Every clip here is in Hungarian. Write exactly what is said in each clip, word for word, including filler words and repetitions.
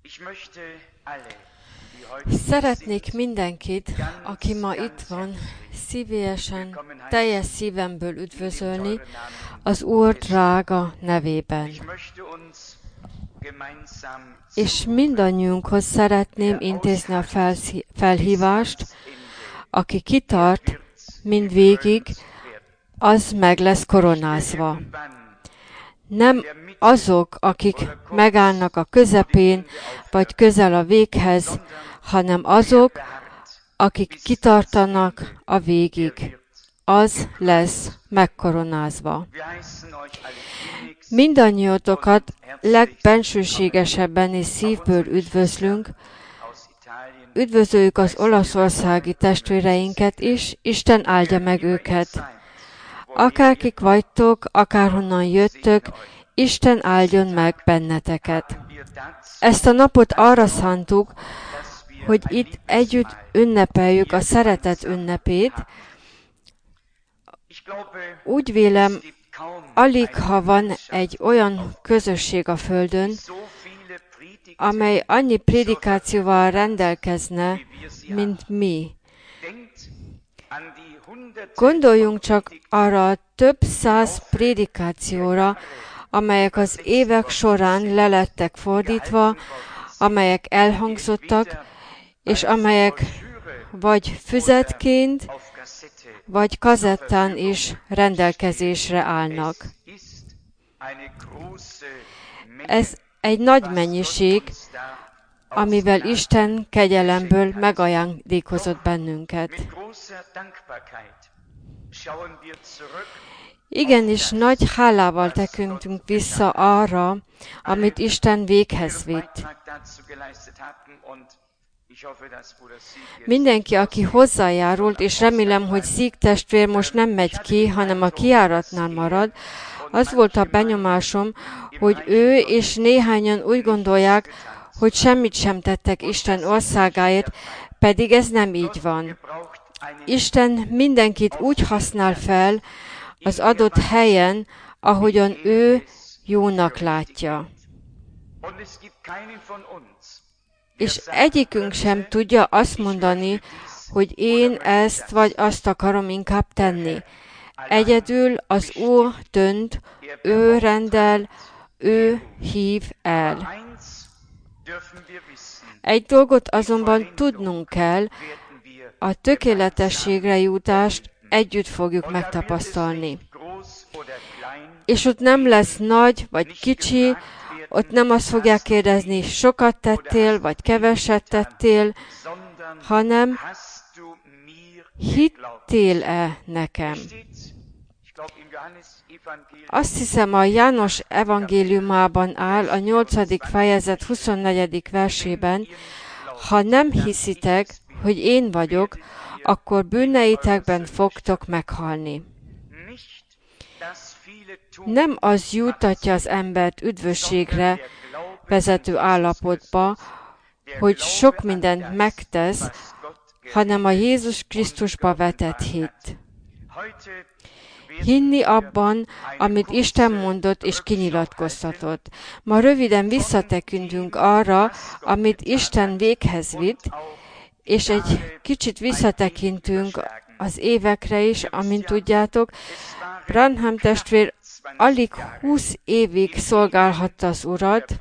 Szeretnék mindenkit, aki ma itt van, szívélyesen, teljes szívemből üdvözölni az Úr drága nevében. És mindannyiunkhoz szeretném intézni a felsz- felhívást, aki kitart mindvégig, az meg lesz koronázva. Nem azok, akik megállnak a közepén, vagy közel a véghez, hanem azok, akik kitartanak a végig. Az lesz megkoronázva. Mindannyiótokat legbensőségesebben és szívből üdvözlünk. Üdvözöljük az olaszországi testvéreinket is, Isten áldja meg őket. Akárkik vagytok, akárhonnan jöttök, Isten áldjon meg benneteket. Ezt a napot arra szántuk, hogy itt együtt ünnepeljük a szeretet ünnepét. Úgy vélem, alig ha van egy olyan közösség a Földön, amely annyi prédikációval rendelkezne, mint mi. Gondoljunk csak arra a több száz prédikációra, amelyek az évek során lelettek fordítva, amelyek elhangzottak, és amelyek vagy füzetként, vagy kazettán is rendelkezésre állnak. Ez egy nagy mennyiség, amivel Isten kegyelemből megajándékozott bennünket. Igenis, nagy hálával tekintünk vissza arra, amit Isten véghez vitt. Mindenki, aki hozzájárult, és remélem, hogy Szík testvér most nem megy ki, hanem a kijáratnál marad, az volt a benyomásom, hogy ő és néhányan úgy gondolják, hogy semmit sem tettek Isten országáért, pedig ez nem így van. Isten mindenkit úgy használ fel az adott helyen, ahogyan ő jónak látja. És egyikünk sem tudja azt mondani, hogy én ezt vagy azt akarom inkább tenni. Egyedül az Úr dönt, ő rendel, ő hív el. Egy dolgot azonban tudnunk kell, a tökéletességre jutást együtt fogjuk megtapasztalni. És ott nem lesz nagy vagy kicsi, ott nem azt fogják kérdezni, sokat tettél, vagy keveset tettél, hanem hittél-e nekem? Azt hiszem, a János evangéliumában áll a nyolcadik fejezet huszonnegyedik versében, ha nem hiszitek, hogy én vagyok, akkor bűneitekben fogtok meghalni. Nem az juttatja az embert üdvösségre vezető állapotba, hogy sok mindent megtesz, hanem a Jézus Krisztusba vetett hit. Hinni abban, amit Isten mondott és kinyilatkoztatott. Ma röviden visszatekintünk arra, amit Isten véghez vitt, és egy kicsit visszatekintünk az évekre is, amint tudjátok. Branham testvér alig húsz évig szolgálhatta az Urat.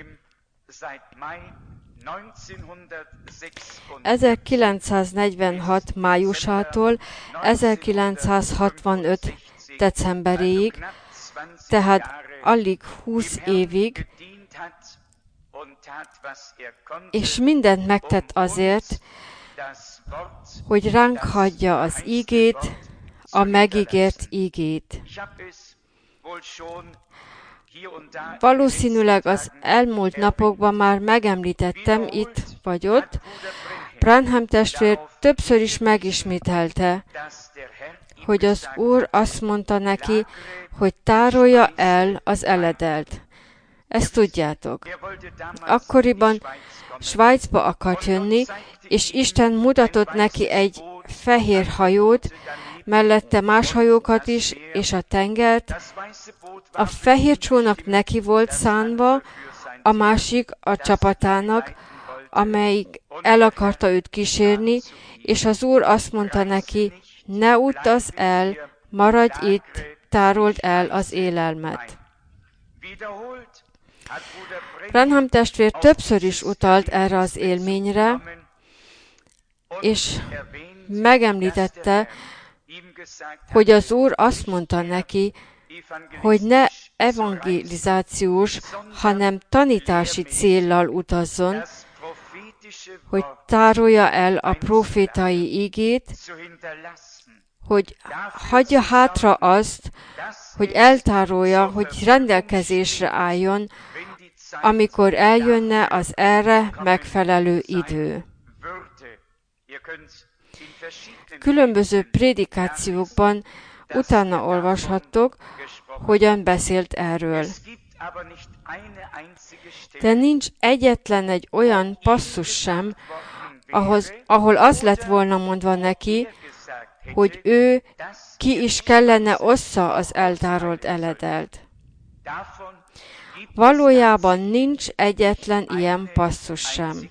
ezerkilencszáznegyvenhat májusától ezerkilencszázhatvanöt decemberéig, tehát alig húsz évig, és mindent megtett azért, hogy ránk hagyja az ígét, a megígért ígét. Valószínűleg az elmúlt napokban már megemlítettem itt vagy ott, Branham testvér többször is megismételte, hogy az Úr azt mondta neki, hogy tárolja el az eledelt. Ezt tudjátok. Akkoriban Svájcba akart jönni, és Isten mutatott neki egy fehér hajót, mellette más hajókat is, és a tengert. A fehér csónak neki volt szánva, a másik a csapatának, amelyik el akarta őt kísérni, és az Úr azt mondta neki, ne utazz el, maradj itt, tárold el az élelmet. Branham testvér többször is utalt erre az élményre, és megemlítette, hogy az Úr azt mondta neki, hogy ne evangelizációs, hanem tanítási céllal utazzon, hogy tárolja el a profétai igét, hogy hagyja hátra azt, hogy eltárolja, hogy rendelkezésre álljon, amikor eljönne az erre megfelelő idő. Különböző prédikációkban utána olvashattok, hogyan beszélt erről. De nincs egyetlen egy olyan passzus sem, ahhoz, ahol az lett volna mondva neki, hogy ő ki is kellene ossza az eltárolt eledelt. Valójában nincs egyetlen ilyen passzus sem.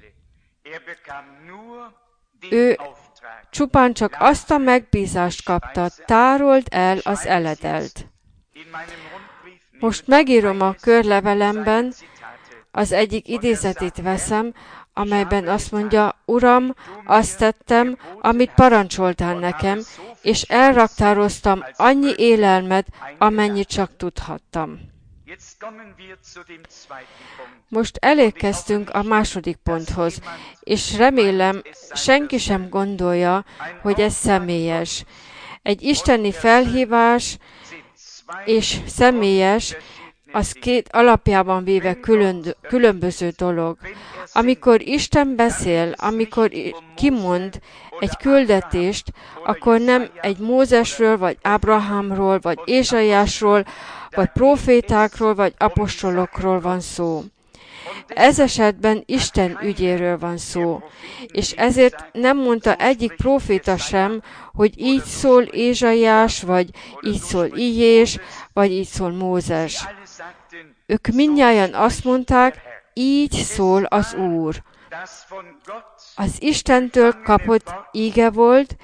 Ő csupán csak azt a megbízást kapta, tárold el az eledelt. Most megírom a körlevelemben, az egyik idézetét veszem, amelyben azt mondja, Uram, azt tettem, amit parancsoltál nekem, és elraktároztam annyi élelmet, amennyit csak tudhattam. Most elérkeztünk a második ponthoz, és remélem, senki sem gondolja, hogy ez személyes. Egy isteni felhívás és személyes, az két alapjában véve külön, különböző dolog. Amikor Isten beszél, amikor kimond egy küldetést, akkor nem egy Mózesről, vagy Ábrahámról, vagy Ézsaiásról, vagy profétákról, vagy apostolokról van szó. Ez esetben Isten ügyéről van szó, és ezért nem mondta egyik próféta sem, hogy így szól Ézsaiás, vagy így szól Íjés, vagy így szól Mózes. Ők mindnyájan azt mondták, így szól az Úr. Az Istentől kapott íge volt,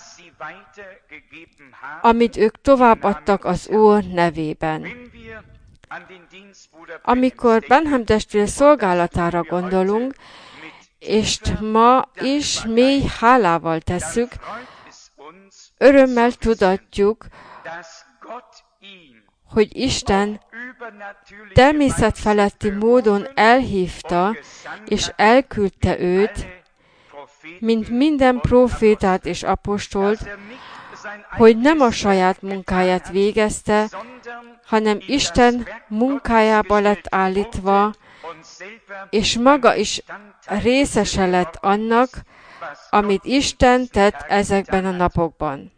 amit ők továbbadtak az Úr nevében. Amikor Branham testvér szolgálatára gondolunk, és ma is mély hálával tesszük, örömmel tudatjuk, hogy Isten természetfeletti módon elhívta és elküldte őt, mint minden profétát és apostolt, hogy nem a saját munkáját végezte, hanem Isten munkájába lett állítva, és maga is részese lett annak, amit Isten tett ezekben a napokban.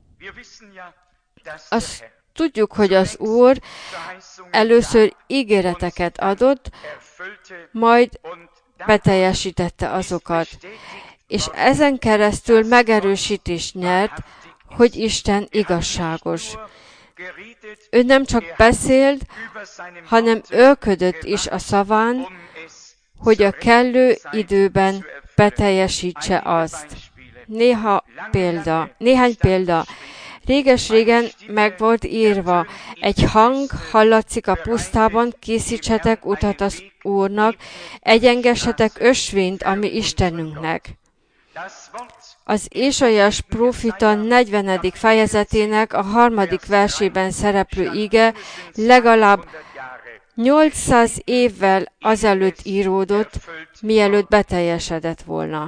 Azt tudjuk, hogy az Úr először ígéreteket adott, majd beteljesítette azokat, és ezen keresztül megerősítést nyert, hogy Isten igazságos. Ő nem csak beszélt, hanem ölködött is a szaván, hogy a kellő időben beteljesítse azt. Néha példa, néhány példa. Réges-régen meg volt írva, egy hang hallatszik a pusztában, készítsetek utat az Úrnak, egyengessetek ösvényt a mi Istenünknek. Az Ézsaiás prófita negyvenedik fejezetének a harmadik versében szereplő ige legalább nyolcszáz évvel azelőtt íródott, mielőtt beteljesedett volna.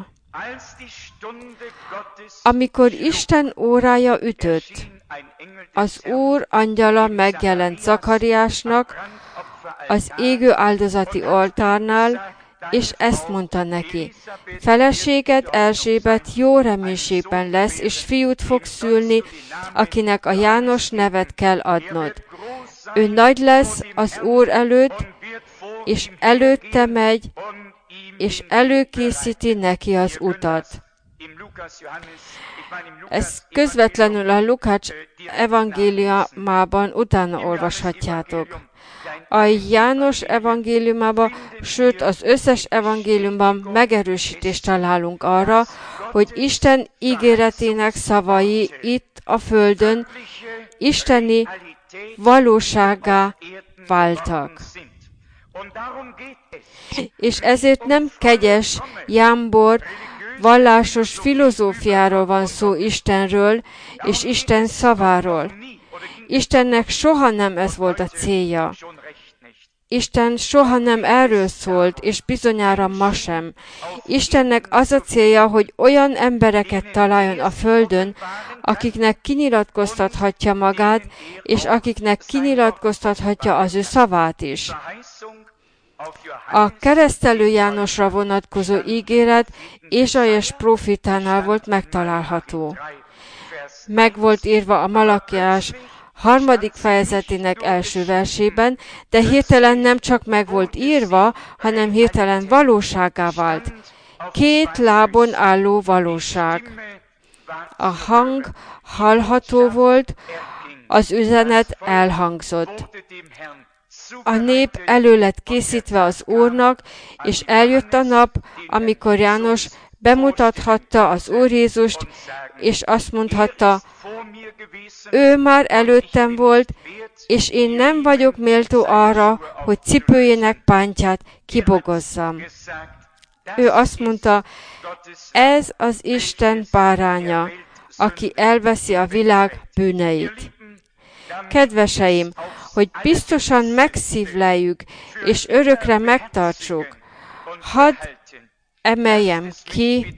Amikor Isten órája ütött, az Úr angyala megjelent Zakariásnak az égő áldozati oltárnál, és ezt mondta neki, feleséged Erzsébet jó reménységben lesz, és fiút fog szülni, akinek a János nevet kell adnod. Ő nagy lesz az Úr előtt, és előtte megy, és előkészíti neki az utat. Ezt közvetlenül a Lukács evangéliumában utána olvashatjátok. A János evangéliumában, sőt az összes evangéliumban megerősítést találunk arra, hogy Isten ígéretének szavai itt a földön isteni valósággá váltak. És ezért nem kegyes, jámbor, vallásos filozófiáról van szó Istenről és Isten szaváról. Istennek soha nem ez volt a célja. Isten soha nem erről szólt, és bizonyára ma sem. Istennek az a célja, hogy olyan embereket találjon a földön, akiknek kinyilatkoztathatja magát, és akiknek kinyilatkoztathatja az ő szavát is. A keresztelő Jánosra vonatkozó ígéret Ézsaiás prófétánál volt megtalálható. Meg volt írva a Malakiás harmadik fejezetének első versében, de hirtelen nem csak meg volt írva, hanem hirtelen valóságá vált. Két lábon álló valóság. A hang hallható volt, az üzenet elhangzott. A nép elő lett készítve az Úrnak, és eljött a nap, amikor János bemutathatta az Úr Jézust, és azt mondhatta, ő már előttem volt, és én nem vagyok méltó arra, hogy cipőjének pántját kibogozzam. Ő azt mondta, ez az Isten báránya, aki elveszi a világ bűneit. Kedveseim, hogy biztosan megszívleljük, és örökre megtartsuk, hadd emeljem ki,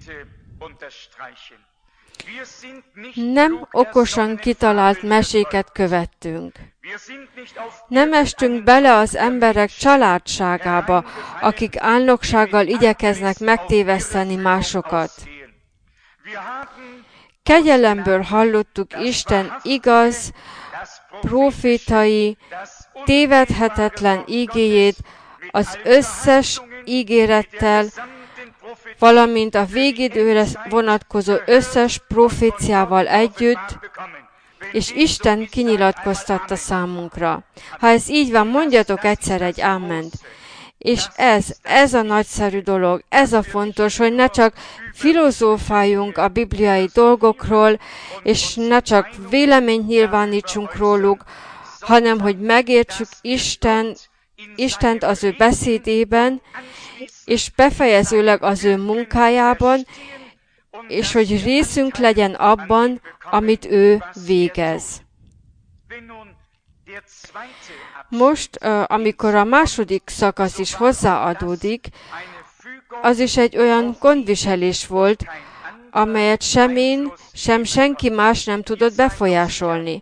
nem okosan kitalált meséket követtünk. Nem estünk bele az emberek családságába, akik álnoksággal igyekeznek megtéveszteni másokat. Kegyelemből hallottuk Isten igaz, prófétai, tévedhetetlen ígéjét az összes ígérettel, valamint a végidőre vonatkozó összes proféciával együtt, és Isten kinyilatkoztatta számunkra. Ha ez így van, mondjatok egyszer egy áment. És ez, ez a nagyszerű dolog, ez a fontos, hogy ne csak filozófáljunk a bibliai dolgokról, és ne csak véleményt nyilvánítsunk róluk, hanem hogy megértsük Isten, Istent az ő beszédében, és befejezőleg az ő munkájában, és hogy részünk legyen abban, amit ő végez. Most, amikor a második szakasz is hozzáadódik, az is egy olyan gondviselés volt, amelyet sem én, sem senki más nem tudott befolyásolni.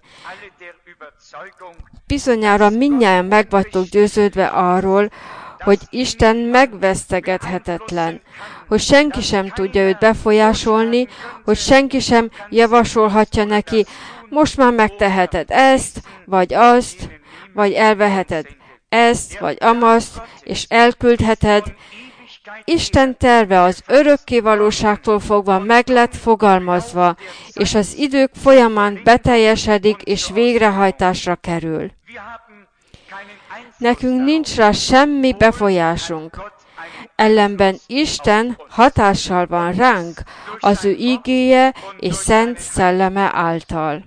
Bizonyára mindnyájan meg vagytok győződve arról, hogy Isten megvesztegethetetlen, hogy senki sem tudja őt befolyásolni, hogy senki sem javasolhatja neki, most már megteheted ezt, vagy azt, vagy elveheted ezt, vagy amazt, és elküldheted. Isten terve az örökké valóságtól fogva meg lett fogalmazva, és az idők folyamán beteljesedik és végrehajtásra kerül. Nekünk nincs rá semmi befolyásunk. Ellenben Isten hatással van ránk az ő ígéje és szent szelleme által.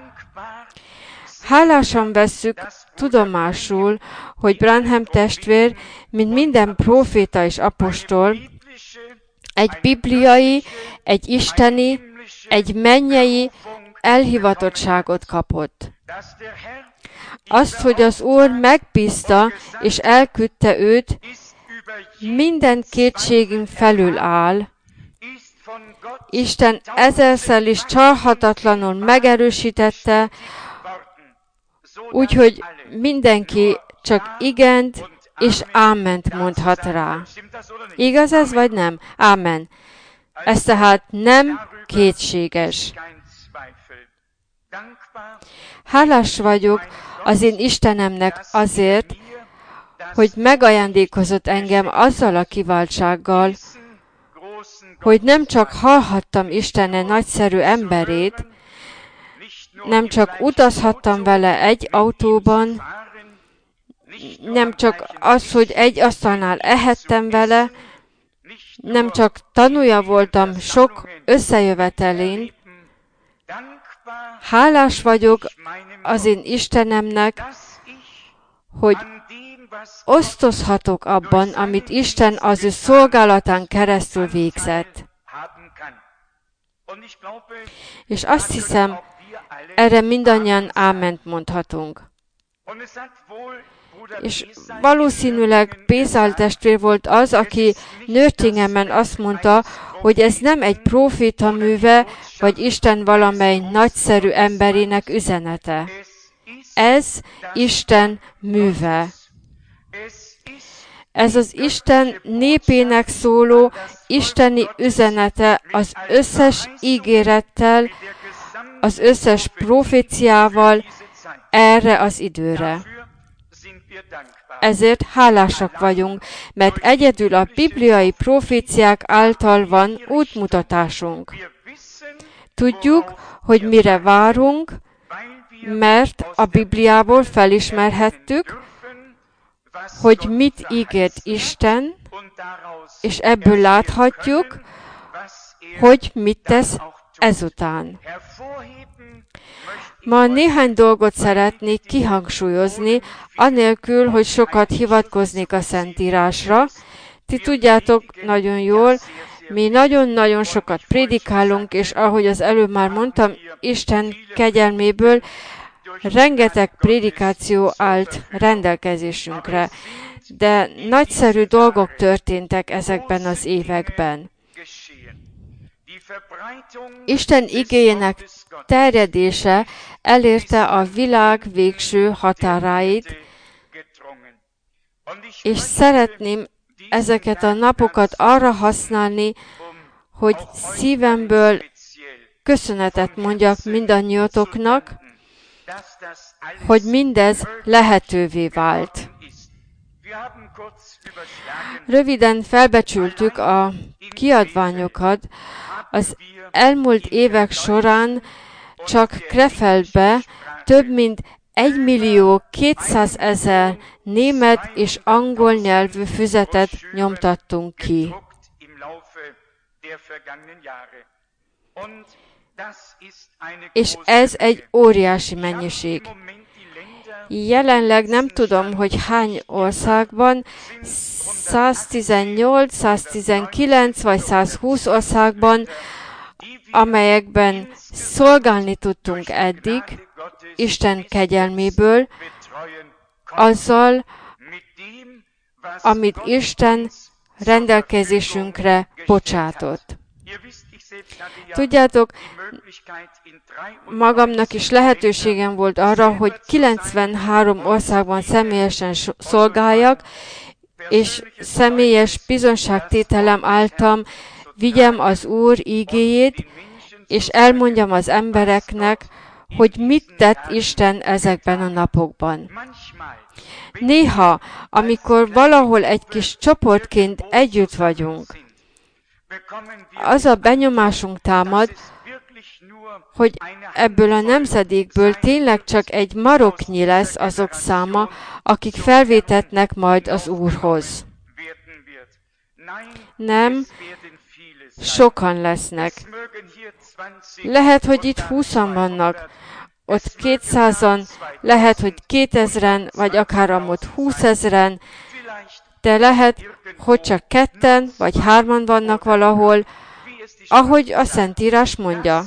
Hálásan vesszük tudomásul, hogy Branham testvér, mint minden próféta és apostol, egy bibliai, egy isteni, egy mennyei elhivatottságot kapott. Azt, hogy az Úr megbízta és elküldte őt, minden kétségünk felül áll. Isten ezerszer is csalhatatlanul megerősítette, úgyhogy mindenki csak igent és áment mondhat rá. Igaz ez, vagy nem? Ámen. Ez tehát nem kétséges. Hálás vagyok az én Istenemnek azért, hogy megajándékozott engem azzal a kiváltsággal, hogy nem csak hallhattam Isten nagyszerű emberét, nem csak utazhattam vele egy autóban, nem csak az, hogy egy asztalnál ehettem vele, nem csak tanúja voltam sok összejövetelén, hálás vagyok az én Istenemnek, hogy osztozhatok abban, amit Isten az ő szolgálatán keresztül végzett. És azt hiszem, erre mindannyian áment mondhatunk. És valószínűleg Pézál testvér volt az, aki Nürtingenben azt mondta, hogy ez nem egy próféta műve, vagy Isten valamely nagyszerű emberének üzenete. Ez Isten műve. Ez az Isten népének szóló isteni üzenete az összes ígérettel, az összes proféciával erre az időre. Ezért hálásak vagyunk, mert egyedül a bibliai proféciák által van útmutatásunk. Tudjuk, hogy mire várunk, mert a Bibliából felismerhettük, hogy mit ígért Isten, és ebből láthatjuk, hogy mit tesz ezután. Ma néhány dolgot szeretnék kihangsúlyozni, anélkül, hogy sokat hivatkoznék a Szentírásra. Ti tudjátok nagyon jól, mi nagyon-nagyon sokat prédikálunk, és ahogy az előbb már mondtam, Isten kegyelméből rengeteg prédikáció állt rendelkezésünkre, de nagyszerű dolgok történtek ezekben az években. Isten igéjének terjedése elérte a világ végső határáit, és szeretném ezeket a napokat arra használni, hogy szívemből köszönetet mondjak mindannyiatoknak, hogy mindez lehetővé vált. Röviden felbecsültük a kiadványokat. Az elmúlt évek során csak Krefeldbe több mint egy millió kétszázezer német és angol nyelvű füzetet nyomtattunk ki. És ez egy óriási mennyiség. Jelenleg nem tudom, hogy hány országban, száztizennyolc, száztizenkilenc vagy százhúsz országban, amelyekben szolgálni tudtunk eddig, Isten kegyelméből, azzal, amit Isten rendelkezésünkre bocsátott. Tudjátok, magamnak is lehetőségem volt arra, hogy kilencvenhárom országban személyesen szolgáljak, és személyes bizonságtételem által vigyem az Úr ígéjét, és elmondjam az embereknek, hogy mit tett Isten ezekben a napokban. Néha, amikor valahol egy kis csoportként együtt vagyunk, az a benyomásunk támad, hogy ebből a nemzedékből tényleg csak egy maroknyi lesz azok száma, akik felvétetnek majd az Úrhoz. Nem, sokan lesznek. Lehet, hogy itt húszan vannak, ott kétszázan, lehet, hogy kétezren, vagy akár amott húszezren, de lehet, hogy csak ketten, vagy hárman vannak valahol, ahogy a Szentírás mondja.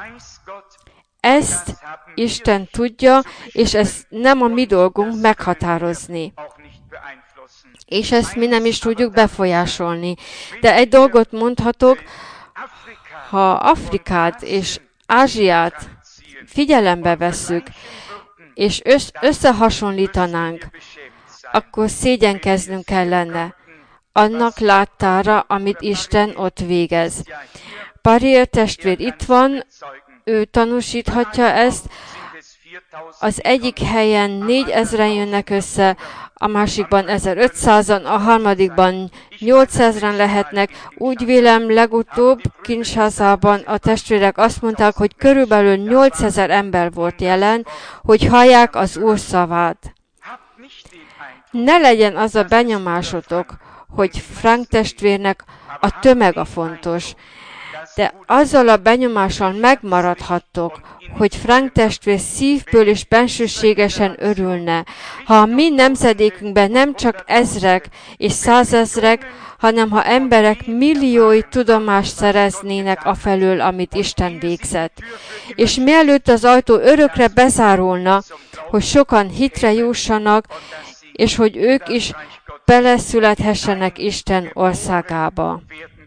Ezt Isten tudja, és ez nem a mi dolgunk meghatározni. És ezt mi nem is tudjuk befolyásolni. De egy dolgot mondhatok, ha Afrikát és Ázsiát figyelembe vesszük, és összehasonlítanánk, akkor szégyenkeznünk kellene annak láttára, amit Isten ott végez. Pariel testvér itt van, ő tanúsíthatja ezt. Az egyik helyen négyezren jönnek össze, a másikban ezerötszázan, a harmadikban nyolcezren lehetnek. Úgy vélem, legutóbb Kinshasa-ban a testvérek azt mondták, hogy körülbelül nyolcezer ember volt jelen, hogy hallják az Úr szavát. ne legyen az a benyomásotok, hogy Frank testvérnek a tömeg a fontos, de azzal a benyomással megmaradhattok, hogy Frank testvér szívből és bensőségesen örülne, ha a mi nemzedékünkben nem csak ezrek és százezrek, hanem ha emberek milliói tudomást szereznének afelől, amit Isten végzett. És mielőtt az ajtó örökre bezárulna, hogy sokan hitre jussanak, és hogy ők is beleszülethessenek Isten országába.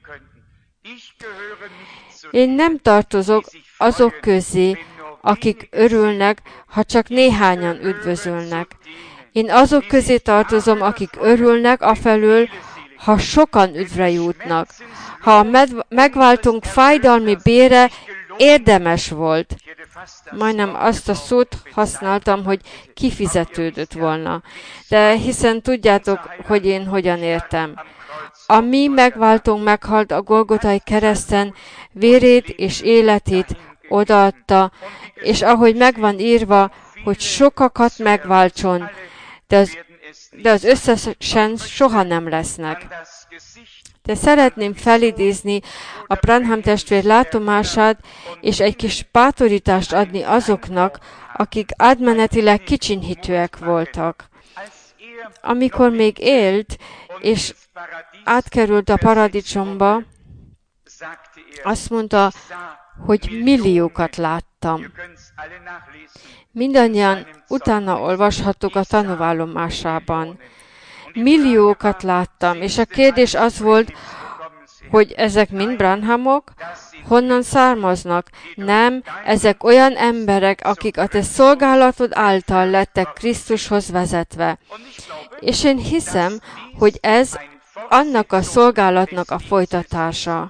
Én nem tartozok azok közé, akik örülnek, ha csak néhányan üdvözölnek. Én azok közé tartozom, akik örülnek afelől, ha sokan üdvre jutnak. Ha a megváltunk fájdalmi bére érdemes volt. Majdnem azt a szót használtam, hogy kifizetődött volna. De hiszen tudjátok, hogy én hogyan értem. A mi megváltónk meghalt a Golgotai kereszten, vérét és életét odaadta, és ahogy megvan írva, hogy sokakat megváltson, de az, de az összesen soha nem lesznek. De szeretném felidézni a Branham testvér látomását, és egy kis bátorítást adni azoknak, akik átmenetileg kicsinyhitőek voltak. Amikor még élt, és átkerült a paradicsomba, azt mondta, hogy milliókat láttam. Mindannyian utána olvashattuk a tanúvallomásában. Milliókat láttam, és a kérdés az volt, hogy ezek mind Branhamok, honnan származnak? Nem, ezek olyan emberek, akik a te szolgálatod által lettek Krisztushoz vezetve. És én hiszem, hogy ez annak a szolgálatnak a folytatása.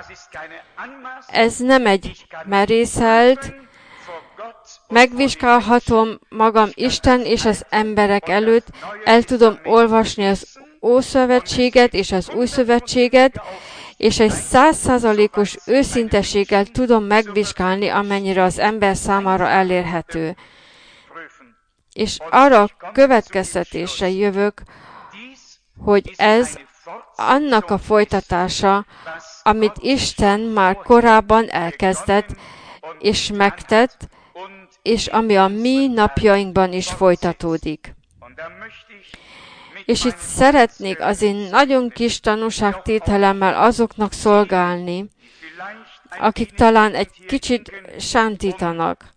Ez nem egy merészelt, megvizsgálhatom magam Isten és az emberek előtt, el tudom olvasni az Ószövetséget és az Új Szövetséget, és egy százszázalékos őszinteséggel tudom megvizsgálni, amennyire az ember számára elérhető. És arra a következtetésre jövök, hogy ez annak a folytatása, amit Isten már korábban elkezdett és megtett, és ami a mi napjainkban is folytatódik. És itt szeretnék az én nagyon kis tanúságtételemmel azoknak szolgálni, akik talán egy kicsit sántítanak,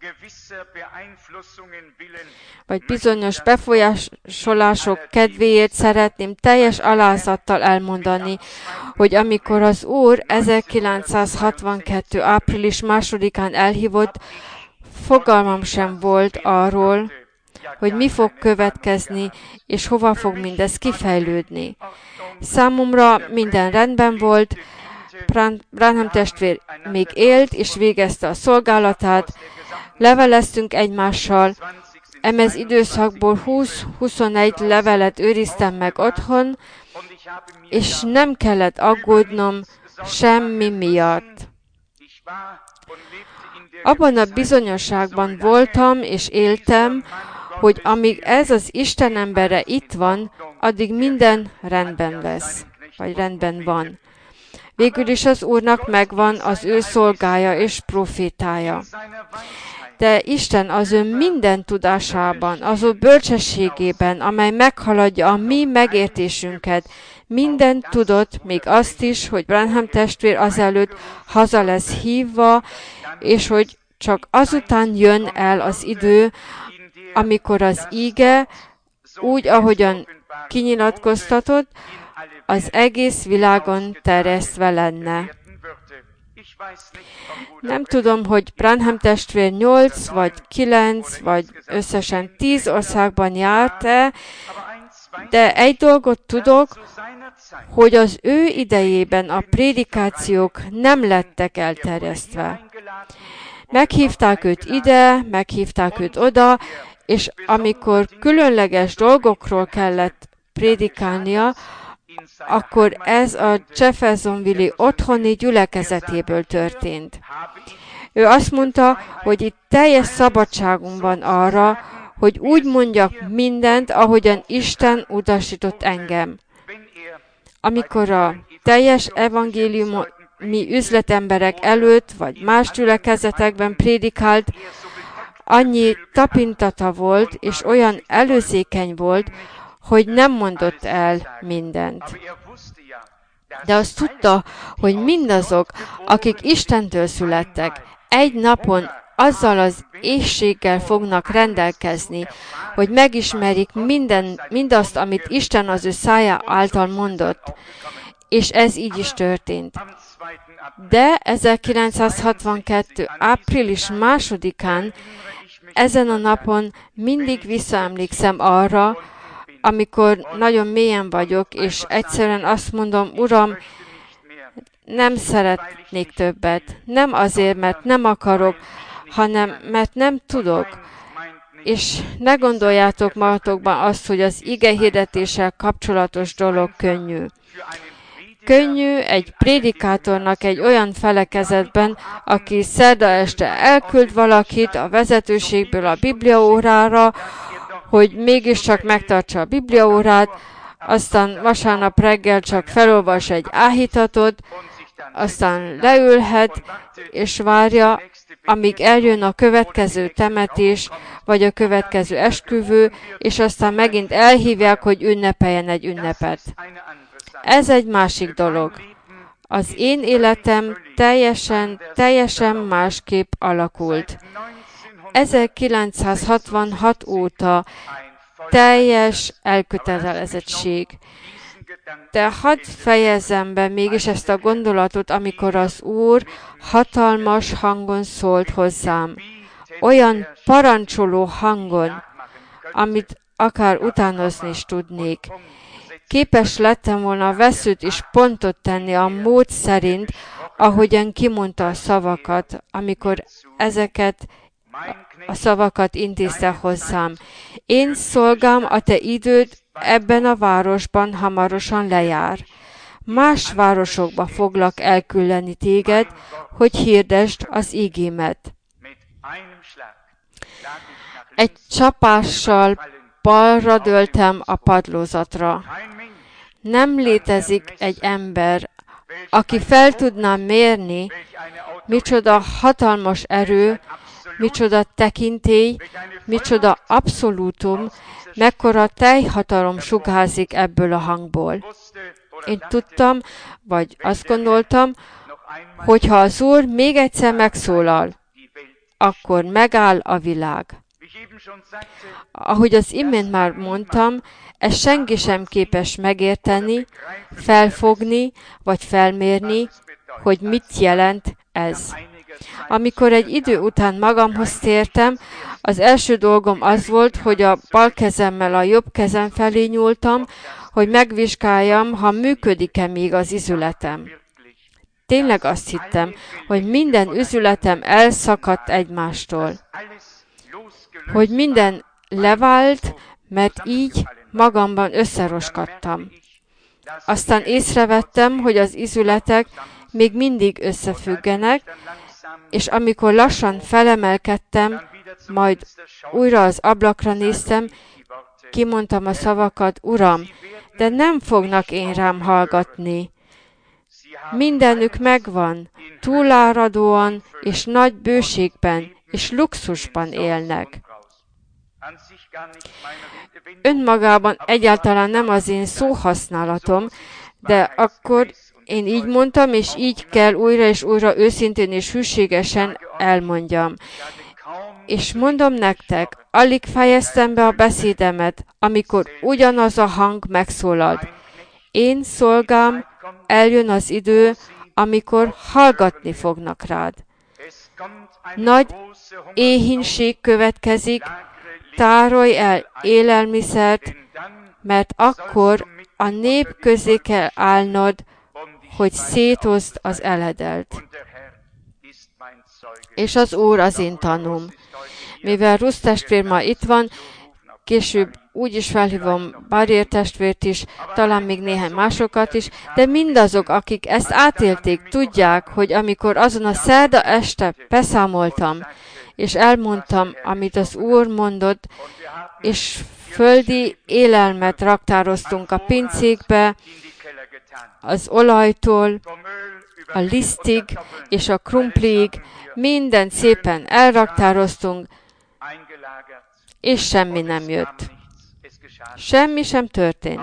vagy bizonyos befolyásolások kedvéért szeretném teljes alázattal elmondani, hogy amikor az Úr ezerkilencszázhatvankettő. április másodikán elhívott, fogalmam sem volt arról, hogy mi fog következni, és hova fog mindez kifejlődni. Számomra minden rendben volt, Branham testvér még élt, és végezte a szolgálatát, leveleztünk egymással, emez időszakból húsz-huszonegy levelet őriztem meg otthon, és nem kellett aggódnom semmi miatt. Abban a bizonyosságban voltam és éltem, hogy amíg ez az Isten embere itt van, addig minden rendben lesz, vagy rendben van. Végül is az Úrnak megvan az ő szolgája és profétája. De Isten az ő minden tudásában, az ő bölcsességében, amely meghaladja a mi megértésünket, mindent tudott, még azt is, hogy Branham testvér azelőtt haza lesz hívva, és hogy csak azután jön el az idő, amikor az íge, úgy, ahogyan kinyilatkoztatott, az egész világon terjesztve lenne. Nem tudom, hogy Branham testvér nyolc, vagy kilenc, vagy összesen tíz országban járt-e, de egy dolgot tudok, hogy az ő idejében a prédikációk nem lettek elterjesztve. Meghívták őt ide, meghívták őt oda, és amikor különleges dolgokról kellett prédikálnia, akkor ez a Jeffersonville-i otthoni gyülekezetéből történt. Ő azt mondta, hogy itt teljes szabadságunk van arra, hogy úgy mondjak mindent, ahogyan Isten utasított engem. Amikor a teljes evangéliumi üzletemberek előtt, vagy más gyülekezetekben prédikált, annyi tapintata volt, és olyan előzékeny volt, hogy nem mondott el mindent. De azt tudta, hogy mindazok, akik Istentől születtek, egy napon azzal az éhséggel fognak rendelkezni, hogy megismerik minden, mindazt, amit Isten az ő szája által mondott. És ez így is történt. De ezerkilencszázhatvankettő. április másodikán, ezen a napon mindig visszaemlékszem arra, amikor nagyon mélyen vagyok, és egyszerűen azt mondom, Uram, nem szeretnék többet. Nem azért, mert nem akarok, hanem mert nem tudok. És ne gondoljátok magatokban azt, hogy az ige hirdetéssel kapcsolatos dolog könnyű. Könnyű egy prédikátornak egy olyan felekezetben, aki szerda este elküld valakit a vezetőségből a bibliaórára, hogy mégiscsak megtartsa a bibliaórát, aztán vasárnap reggel csak felolvas egy áhítatot, aztán leülhet, és várja, amíg eljön a következő temetés, vagy a következő esküvő, és aztán megint elhívják, hogy ünnepeljen egy ünnepet. Ez egy másik dolog. Az én életem teljesen, teljesen másképp alakult. ezerkilencszázhatvanhat óta teljes elkötelezettség. De hadd fejezzem be mégis ezt a gondolatot, amikor az Úr hatalmas hangon szólt hozzám. Olyan parancsoló hangon, amit akár utánozni is tudnék. Képes lettem volna a veszőt is pontot tenni a mód szerint, ahogyan kimondta a szavakat, amikor ezeket a szavakat intézte hozzám. Én szolgám, a te időd ebben a városban hamarosan lejár. Más városokba foglak elküldeni téged, hogy hirdesd az ígémet. Egy csapással balra dőltem a padlózatra. Nem létezik egy ember, aki fel tudná mérni, micsoda hatalmas erő, micsoda tekintély, micsoda abszolútum, mekkora teljhatalom sugárzik ebből a hangból. Én tudtam, vagy azt gondoltam, hogy ha az Úr még egyszer megszólal, akkor megáll a világ. Ahogy az imént már mondtam, ezt senki sem képes megérteni, felfogni, vagy felmérni, hogy mit jelent ez. Amikor egy idő után magamhoz tértem, az első dolgom az volt, hogy a bal kezemmel a jobb kezem felé nyúltam, hogy megvizsgáljam, ha működik-e még az izületem. Tényleg azt hittem, hogy minden üzületem elszakadt egymástól. Hogy minden levált, mert így magamban összeroskadtam. Aztán észrevettem, hogy az izületek még mindig összefüggenek, és amikor lassan felemelkedtem, majd újra az ablakra néztem, kimondtam a szavakat, Uram, de nem fognak én rám hallgatni. Mindenük megvan, túláradóan és nagy bőségben és luxusban élnek. Önmagában egyáltalán nem az én szóhasználatom, de akkor én így mondtam, és így kell újra és újra őszintén és hűségesen elmondjam. És mondom nektek, alig fejeztem be a beszédemet, amikor ugyanaz a hang megszólalt. Én szolgám, eljön az idő, amikor hallgatni fognak rád. Nagy éhínség következik, tárolj el élelmiszert, mert akkor a nép közé kell állnod, hogy szétozd az eledelt. És az Úr az én tanúm. Mivel Rusz testvér ma itt van, később úgy is felhívom Barér testvért is, talán még néhány másokat is, de mindazok, akik ezt átélték, tudják, hogy amikor azon a szerda este beszámoltam, és elmondtam, amit az Úr mondott, és földi élelmet raktároztunk a pincékbe, az olajtól, a lisztig és a krumpliig, mindent szépen elraktároztunk, és semmi nem jött. Semmi sem történt.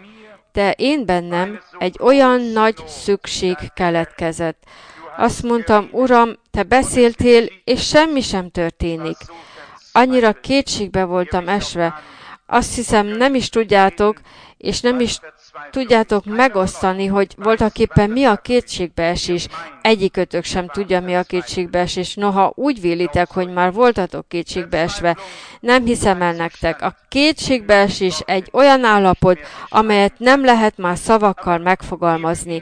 De én bennem egy olyan nagy szükség keletkezett. Azt mondtam, Uram, te beszéltél, és semmi sem történik. Annyira kétségbe voltam esve. Azt hiszem, nem is tudjátok, és nem is tudjátok megosztani, hogy voltaképpen mi a kétségbeesés. Egyikötök sem tudja, mi a kétségbeesés. Noha úgy vélitek, hogy már voltatok kétségbeesve, nem hiszem el nektek. A kétségbeesés egy olyan állapot, amelyet nem lehet már szavakkal megfogalmazni.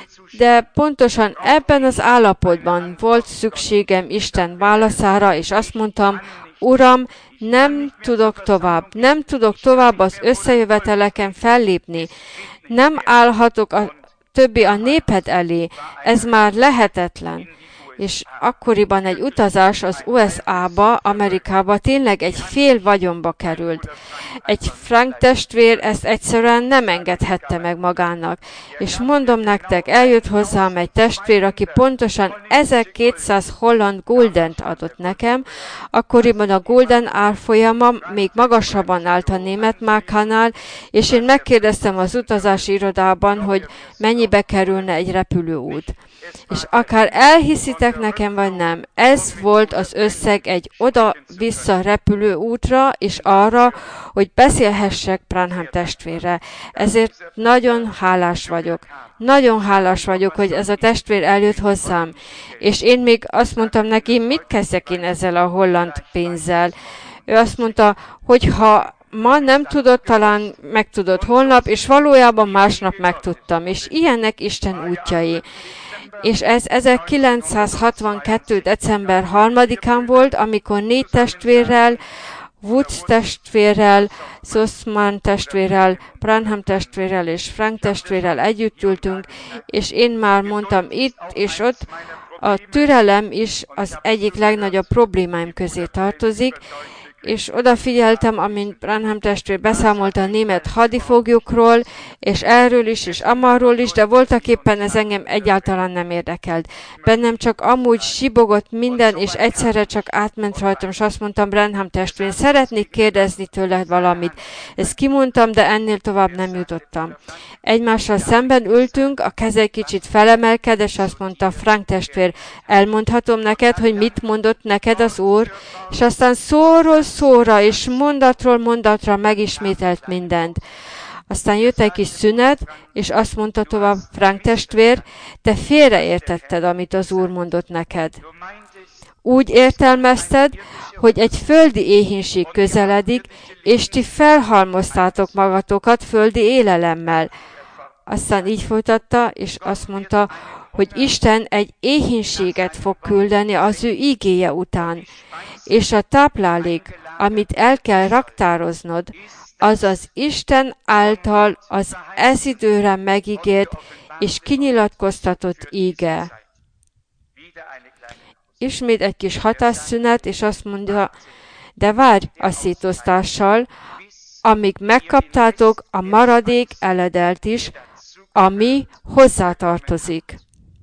De pontosan ebben az állapotban volt szükségem Isten válaszára, és azt mondtam, Uram, nem tudok tovább, nem tudok tovább az összejöveteleken fellépni. Nem állhatok a többi a néped elé, ez már lehetetlen. És akkoriban egy utazás az u es á-ba, Amerikába tényleg egy fél vagyonba került. Egy Frank testvér ezt egyszerűen nem engedhette meg magának. És mondom nektek, eljött hozzám egy testvér, aki pontosan ezerkétszáz holland guldent adott nekem. Akkoriban a gulden árfolyama még magasabban állt a német márkánál, és én megkérdeztem az utazási irodában, hogy mennyibe kerülne egy repülőút. És akár elhiszitek nekem, vagy nem, ez volt az összeg egy oda-vissza repülő útra, és arra, hogy beszélhessek Branham testvérre. Ezért nagyon hálás vagyok. Nagyon hálás vagyok, hogy ez a testvér eljött hozzám. És én még azt mondtam neki, mit kezdjek én ezzel a holland pénzzel. Ő azt mondta, hogy ha ma nem tudod, talán megtudod holnap, és valójában másnap megtudtam. És ilyenek Isten útjai. És ez ezerkilencszázhatvankettő. december harmadikán volt, amikor négy testvérrel, Woods testvérrel, Sussman testvérrel, Branham testvérrel és Frank testvérrel együtt ültünk, és én már mondtam itt és ott, a türelem is az egyik legnagyobb problémáim közé tartozik, és odafigyeltem, amint Branham testvér beszámolt a német hadifoglyokról, és erről is, és amarról is, de voltaképpen ez engem egyáltalán nem érdekelt. Bennem csak amúgy sibogott minden, és egyszerre csak átment rajtam, és azt mondtam, Branham testvér, szeretnék kérdezni tőled valamit. Ezt kimondtam, de ennél tovább nem jutottam. Egymással szemben ültünk, a keze kicsit felemelked, és azt mondta, Frank testvér, elmondhatom neked, hogy mit mondott neked az Úr, és aztán szóról szóra és mondatról mondatra megismételt mindent. Aztán jött egy kis szünet, és azt mondta tovább, Frank testvér, te félreértetted, amit az Úr mondott neked. Úgy értelmezted, hogy egy földi éhínség közeledik, és ti felhalmoztátok magatokat földi élelemmel. Aztán így folytatta, és azt mondta, hogy Isten egy éhínséget fog küldeni az ő ígéje után, és a táplálék, amit el kell raktároznod, az az Isten által az ez időre megígért és kinyilatkoztatott íge. Ismét egy kis hatásszünet, és azt mondja, de várj a szétosztással, amíg megkaptátok a maradék eledelt is, ami hozzátartozik.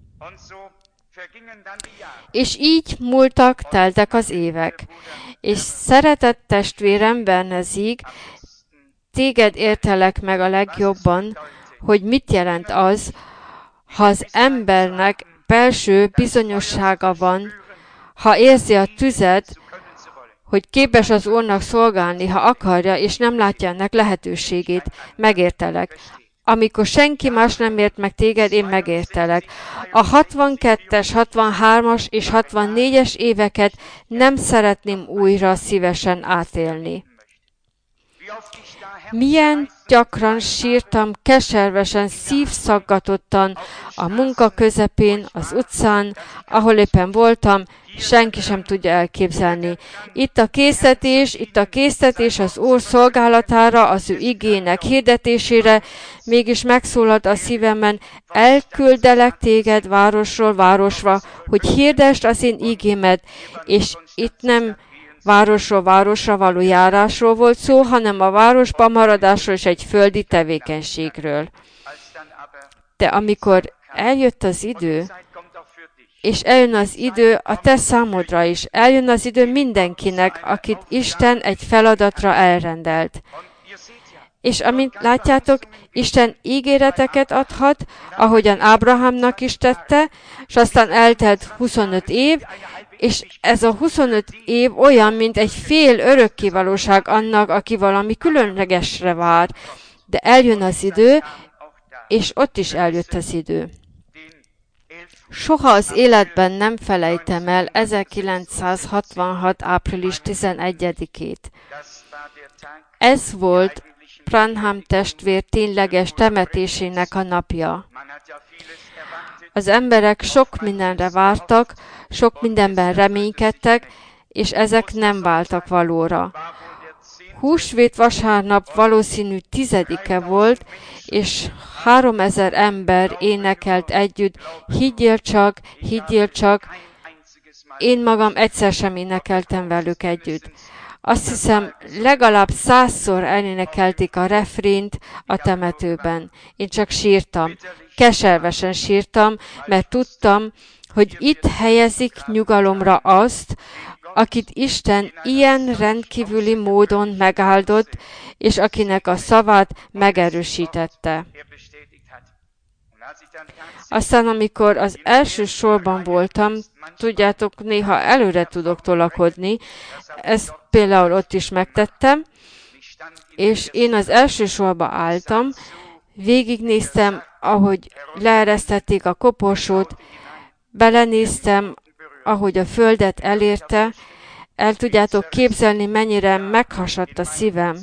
És így múltak, teltek az évek. És szeretett testvérem, Bernezig, téged értelek meg a legjobban, hogy mit jelent az, ha az embernek belső bizonyossága van, ha érzi a tüzet, hogy képes az Úrnak szolgálni, ha akarja, és nem látja ennek lehetőségét, megértelek. Amikor senki más nem ért meg téged, én megértelek. A hatvankettes, hatvanhármas és hatvannégyes éveket nem szeretném újra szívesen átélni. Milyen gyakran sírtam keservesen, szívszaggatottan a munka közepén, az utcán, ahol éppen voltam, senki sem tudja elképzelni. Itt a késztetés, itt a késztetés az Úr szolgálatára, az ő igének hirdetésére, mégis megszólalt a szívemben, elküldelek téged városról városra, hogy hirdesd az én igémet, és itt nem városról városra való járásról volt szó, hanem a városban maradásról és egy földi tevékenységről. De amikor eljött az idő, és eljön az idő a te számodra is, eljön az idő mindenkinek, akit Isten egy feladatra elrendelt. És amint látjátok, Isten ígéreteket adhat, ahogyan Ábrahámnak is tette, és aztán eltelt huszonöt év, és ez a huszonöt év olyan, mint egy fél örökkévalóság annak, aki valami különlegesre vár. De eljön az idő, és ott is eljött az idő. Soha az életben nem felejtem el ezerkilencszázhatvanhat. április tizenegyedikét. Ez volt Branham testvér tényleges temetésének a napja. Az emberek sok mindenre vártak, sok mindenben reménykedtek, és ezek nem váltak valóra. Húsvét vasárnap valószínű tizedike volt, és háromezer ember énekelt együtt, higgyél csak, higgyél csak, én magam egyszer sem énekeltem velük együtt. Azt hiszem, legalább százszor elénekelték a refrént a temetőben. Én csak sírtam, keservesen sírtam, mert tudtam, hogy itt helyezik nyugalomra azt, akit Isten ilyen rendkívüli módon megáldott, és akinek a szavát megerősítette. Aztán, amikor az első sorban voltam, tudjátok, néha előre tudok tolakodni, ezt például ott is megtettem, és én az első sorba álltam, végignéztem, ahogy leeresztették a koporsót, belenéztem, ahogy a földet elérte, el tudjátok képzelni, mennyire meghasadt a szívem.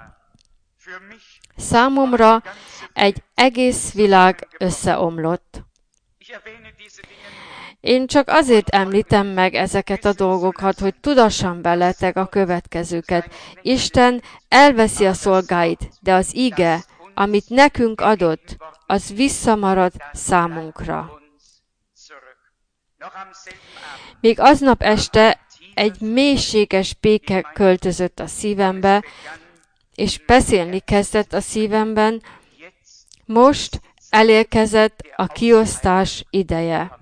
Számomra egy egész világ összeomlott. Én csak azért említem meg ezeket a dolgokat, hogy tudassam veletek a következőket. Isten elveszi a szolgáit, de az ige, amit nekünk adott, az visszamarad számunkra. Még aznap este egy mélységes béke költözött a szívembe, és beszélni kezdett a szívemben, most elérkezett a kiosztás ideje.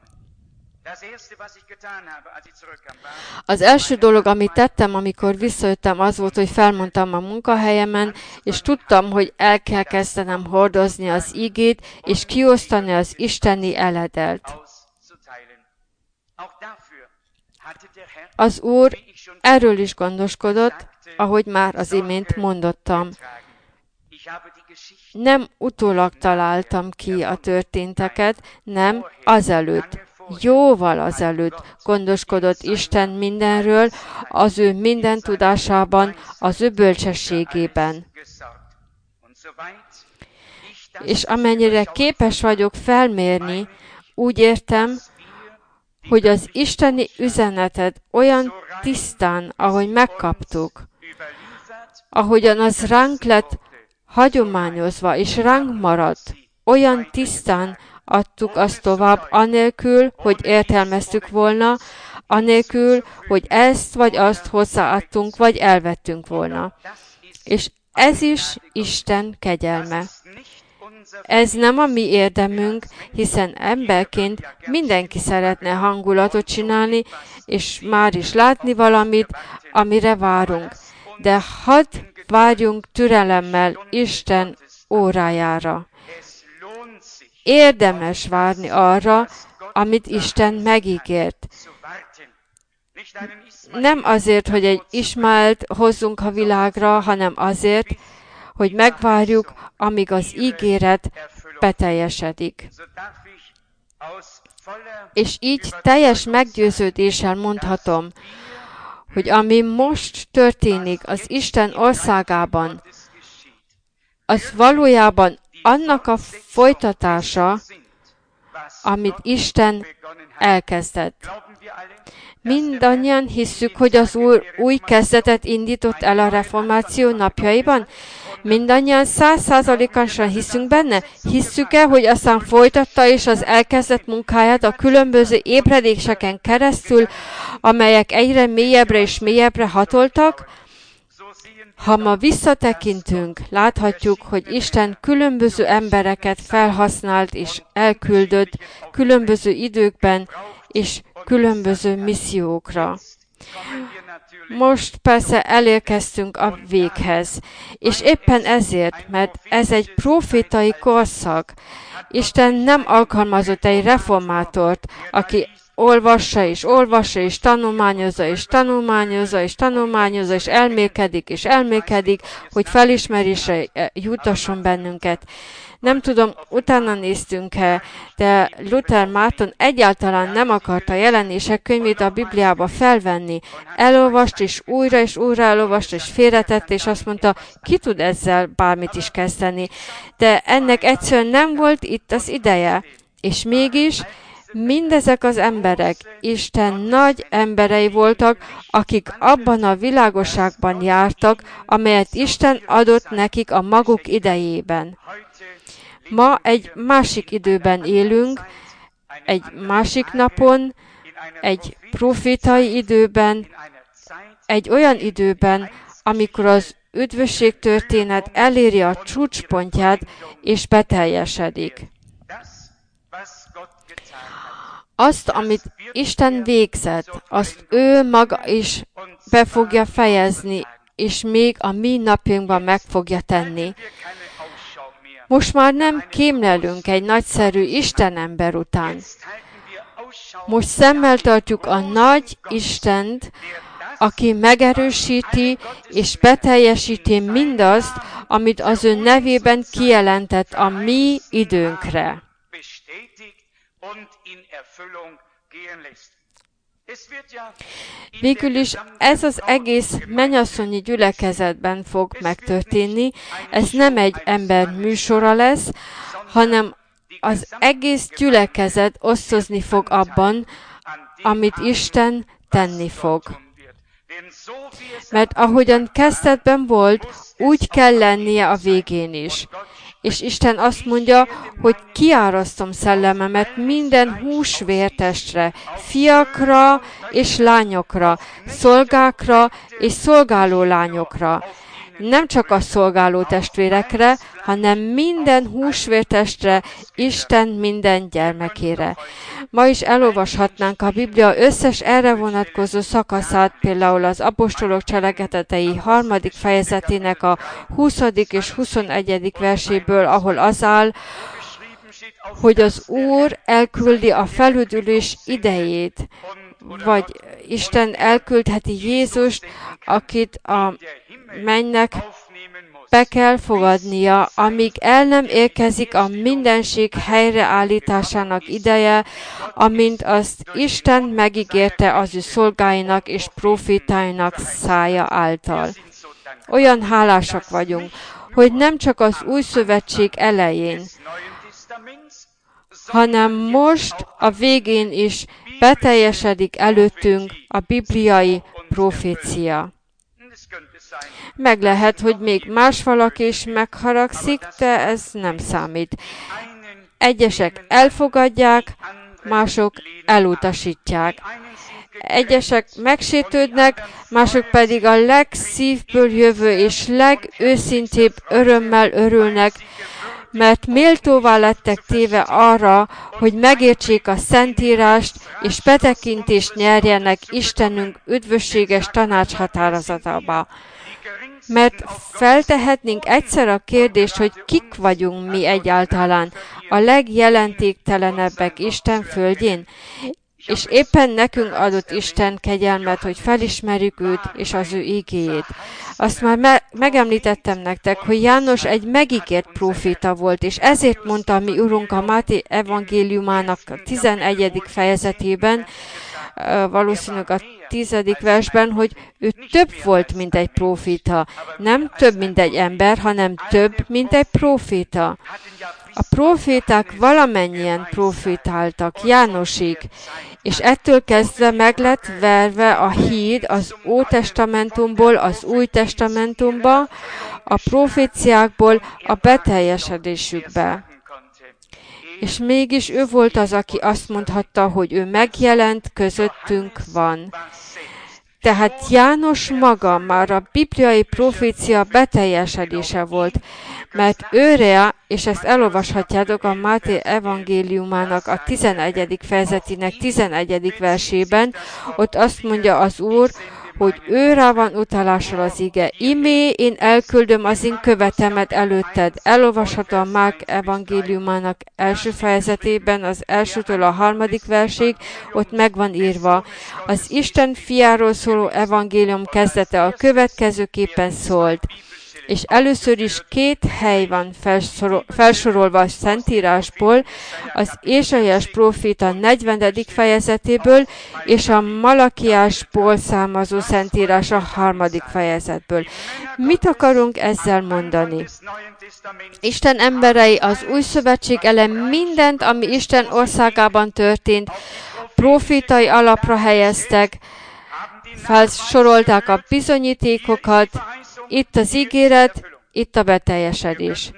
Az első dolog, amit tettem, amikor visszajöttem, az volt, hogy felmondtam a munkahelyemen, és tudtam, hogy el kell kezdenem hordozni az igét, és kiosztani az isteni eledelt. Az Úr erről is gondoskodott, ahogy már az imént mondottam. Nem utólag találtam ki a történteket, nem azelőtt. Jóval azelőtt gondoskodott Isten mindenről, az ő minden tudásában, az ő bölcsességében. És amennyire képes vagyok felmérni, úgy értem, hogy az isteni üzenetet olyan tisztán, ahogy megkaptuk, ahogyan az ránk lett hagyományozva, és ránk maradt, olyan tisztán adtuk azt tovább, anélkül, hogy értelmeztük volna, anélkül, hogy ezt vagy azt hozzáadtunk, vagy elvettünk volna. És ez is Isten kegyelme. Ez nem a mi érdemünk, hiszen emberként mindenki szeretne hangulatot csinálni, és már is látni valamit, amire várunk. De hadd várjunk türelemmel Isten órájára. Érdemes várni arra, amit Isten megígért. Nem azért, hogy egy Ismaelt hozzunk a világra, hanem azért, hogy megvárjuk, amíg az ígéret beteljesedik. És így teljes meggyőződéssel mondhatom, hogy ami most történik az Isten országában, az valójában annak a folytatása, amit Isten elkezdett. Mindannyian hisszük, hogy az Úr új kezdetet indított el a reformáció napjaiban? Mindannyian száz százalékosan hiszünk benne? Hisszük-e, hogy aztán folytatta és az elkezdett munkáját a különböző ébredéseken keresztül, amelyek egyre mélyebbre és mélyebbre hatoltak? Ha ma visszatekintünk, láthatjuk, hogy Isten különböző embereket felhasznált és elküldött különböző időkben és különböző missziókra. Most persze elérkeztünk a véghez, és éppen ezért, mert ez egy profétai korszak, Isten nem alkalmazott egy reformátort, aki olvassa és olvassa, és tanulmányozza, és tanulmányozza, és tanulmányozza, és elmélkedik, és elmélkedik, hogy felismerésre jutasson bennünket. Nem tudom, utána néztünk-e, de Luther Márton egyáltalán nem akarta jelenések könyvét a Bibliába felvenni. Elolvast, és újra és újra elolvast, és félretett, és azt mondta, ki tud ezzel bármit is kezdeni. De ennek egyszerűen nem volt itt az ideje. És mégis mindezek az emberek Isten nagy emberei voltak, akik abban a világosságban jártak, amelyet Isten adott nekik a maguk idejében. Ma egy másik időben élünk, egy másik napon, egy profétai időben, egy olyan időben, amikor az üdvösség történet eléri a csúcspontját és beteljesedik. Azt, amit Isten végzett, azt ő maga is be fogja fejezni, és még a mi napjunkban meg fogja tenni. Most már nem kémlelünk egy nagyszerű Istenember után. Most szemmel tartjuk a nagy Istent, aki megerősíti és beteljesíti mindazt, amit az ő nevében kijelentett a mi időnkre. Végül is ez az egész mennyasszonyi gyülekezetben fog megtörténni. Ez nem egy ember műsora lesz, hanem az egész gyülekezet osztozni fog abban, amit Isten tenni fog. Mert ahogyan kezdetben volt, úgy kell lennie a végén is. És Isten azt mondja, hogy kiárasztom szellememet minden húsvértestre, fiakra és lányokra, szolgákra és szolgáló lányokra. Nem csak a szolgáló testvérekre, hanem minden húsvértestre, Isten minden gyermekére. Ma is elolvashatnánk a Biblia összes erre vonatkozó szakaszát, például az apostolok cselekedetei harmadik fejezetének a huszadik és huszonegyedik verséből, ahol az áll, hogy az Úr elküldi a felüdülés idejét, vagy Isten elküldheti Jézust, akit a mennynek be kell fogadnia, amíg el nem érkezik a mindenség helyreállításának ideje, amint azt Isten megígérte az ő szolgáinak és profétáinak szája által. Olyan hálásak vagyunk, hogy nem csak az új szövetség elején, hanem most a végén is beteljesedik előttünk a bibliai profécia. Meg lehet, hogy még más valaki is megharagszik, de ez nem számít. Egyesek elfogadják, mások elutasítják. Egyesek megsértődnek, mások pedig a legszívből jövő és legőszintébb örömmel örülnek, mert méltóvá lettek téve arra, hogy megértsék a Szentírást, és betekintést nyerjenek Istenünk üdvösséges tanácshatározatába. Mert feltehetnénk egyszer a kérdést, hogy kik vagyunk mi egyáltalán, a legjelentéktelenebbek Isten földjén, és éppen nekünk adott Isten kegyelmet, hogy felismerjük őt és az ő igéjét. Azt már me- megemlítettem nektek, hogy János egy megígért próféta volt, és ezért mondta a mi Urunk a Máté evangéliumának a tizenegyedik fejezetében, valószínűleg a tizedik versben, hogy ő több volt, mint egy próféta. Nem több, mint egy ember, hanem több, mint egy próféta. A próféták valamennyien prófétáltak, Jánosig, és ettől kezdve meg lett verve a híd az Ótestamentumból az Új Testamentumba, a proféciákból a beteljesedésükbe. És mégis ő volt az, aki azt mondhatta, hogy ő megjelent, közöttünk van. Tehát János maga már a bibliai profécia beteljesedése volt, mert őre, és ezt elolvashatjátok a Máté evangéliumának a tizenegyedik fejezetének tizenegyedik versében, ott azt mondja az Úr, hogy őrá van utalással az ige. Imé, én elküldöm az én követemet előtted. Elolvasható a Márk evangéliumának első fejezetében, az elsőtől a harmadik versig, ott meg van írva. Az Isten fiáról szóló evangélium kezdete a következőképpen szólt. És először is két hely van felsorolva a Szentírásból, az Ézsaiás próféta negyvenedik fejezetéből, és a Malakiásból származó Szentírás a harmadik fejezetből. Mit akarunk ezzel mondani? Isten emberei az Új Szövetség ellen mindent, ami Isten országában történt, prófétai alapra helyeztek, felsorolták a bizonyítékokat, itt az ígéret, itt a beteljesedés.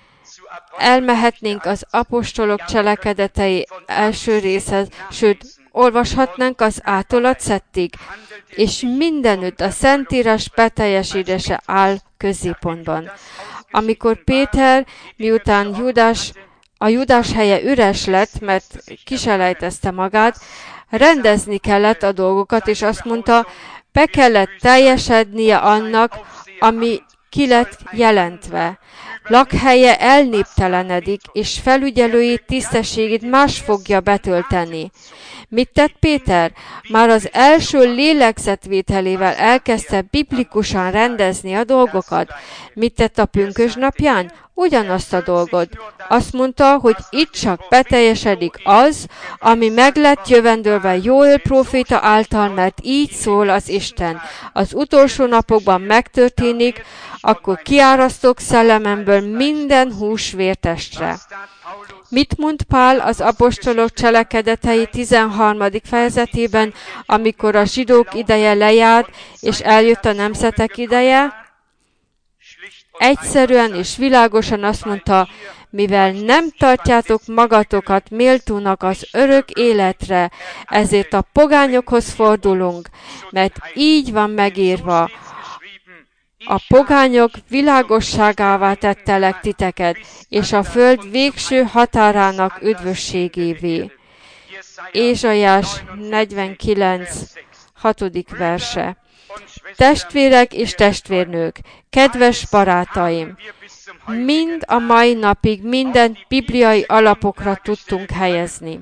Elmehetnénk az apostolok cselekedetei első részhez, sőt, olvashatnánk az ától a szettig, és mindenütt a Szentírás beteljesedése áll középpontban. Amikor Péter, miután Júdás, a Júdás helye üres lett, mert kiselejtezte magát, rendezni kellett a dolgokat, és azt mondta, be kellett teljesednie annak, ami ki lett jelentve. Lakhelye elnéptelenedik, és felügyelői tisztességét más fogja betölteni. Mit tett Péter? Már az első lélegzetvételével elkezdte biblikusan rendezni a dolgokat. Mit tett a pünkösdnapján? Ugyanazt a dolgot. Azt mondta, hogy itt csak beteljesedik az, ami meg lett jövendőlve Jóel próféta által, mert így szól az Isten. Az utolsó napokban megtörténik, akkor kiárasztok szellememből minden hús vértestre. Mit mond Pál az apostolok cselekedetei tizenharmadik fejezetében, amikor a zsidók ideje lejárt, és eljött a nemzetek ideje? Egyszerűen és világosan azt mondta, mivel nem tartjátok magatokat méltónak az örök életre, ezért a pogányokhoz fordulunk, mert így van megírva, a pogányok világosságává tettelek titeket, és a föld végső határának üdvösségévé. Ézsaiás negyvenkilenc hatodik verse. Testvérek és testvérnők, kedves barátaim, mind a mai napig minden bibliai alapokra tudtunk helyezni.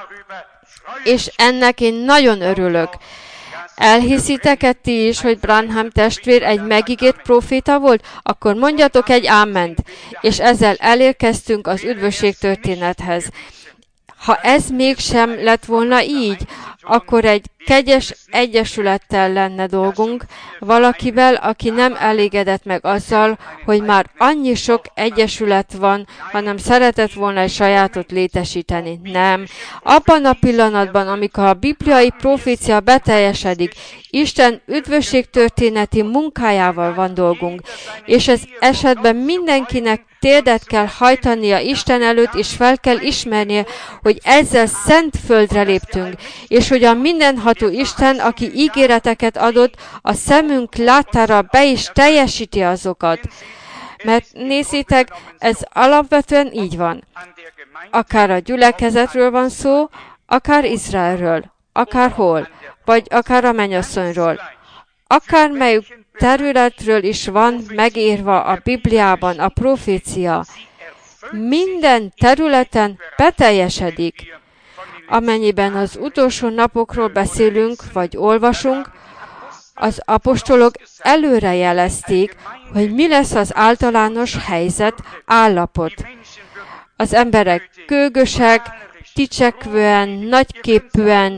És ennek én nagyon örülök. Elhiszitek-e ti is, hogy Branham testvér egy megígért próféta volt? Akkor mondjatok egy áment, és ezzel elérkeztünk az üdvösség történethez. Ha ez mégsem lett volna így, akkor egy kegyes egyesülettel lenne dolgunk, valakivel, aki nem elégedett meg azzal, hogy már annyi sok egyesület van, hanem szeretett volna egy sajátot létesíteni. Nem. Abban a pillanatban, amikor a bibliai profécia beteljesedik, Isten üdvösségtörténeti munkájával van dolgunk, és ez esetben mindenkinek térdet kell hajtania Isten előtt, és fel kell ismernie, hogy ezzel szent földre léptünk, és hogy a mindenható Isten, aki ígéreteket adott, a szemünk láttára be is teljesíti azokat. Mert nézzétek, ez alapvetően így van. Akár a gyülekezetről van szó, akár Izraelről, akár hol, vagy akár a mennyasszonyról. Akármelyik területről is van megírva a Bibliában a profécia, minden területen beteljesedik. Amennyiben az utolsó napokról beszélünk, vagy olvasunk, az apostolok előrejelezték, hogy mi lesz az általános helyzet, állapot. Az emberek gőgösek, dicsekvően, nagyképűen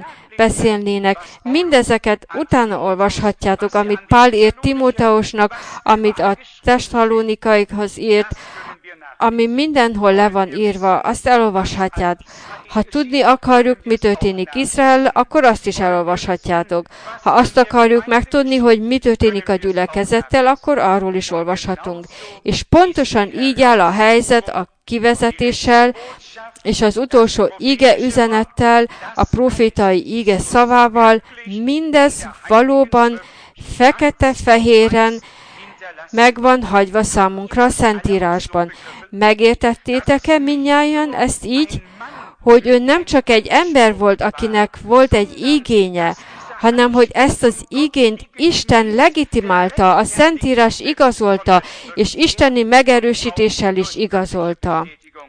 beszélnének. Mindezeket utána olvashatjátok, amit Pál írt Timóteusnak, amit a Tesszalonikaikhoz írt, ami mindenhol le van írva, azt elolvashatjátok. Ha tudni akarjuk, mi történik Izrael, akkor azt is elolvashatjátok. Ha azt akarjuk megtudni, hogy mi történik a gyülekezettel, akkor arról is olvashatunk. És pontosan így áll a helyzet a kivezetéssel, és az utolsó ige üzenettel, a profétai ige szavával, mindez valóban fekete-fehéren meg van hagyva számunkra a Szentírásban. Megértettétek-e mindnyájan ezt így, hogy ő nem csak egy ember volt, akinek volt egy igénye, hanem hogy ezt az igényt Isten legitimálta, a Szentírás igazolta, és isteni megerősítéssel is igazolta.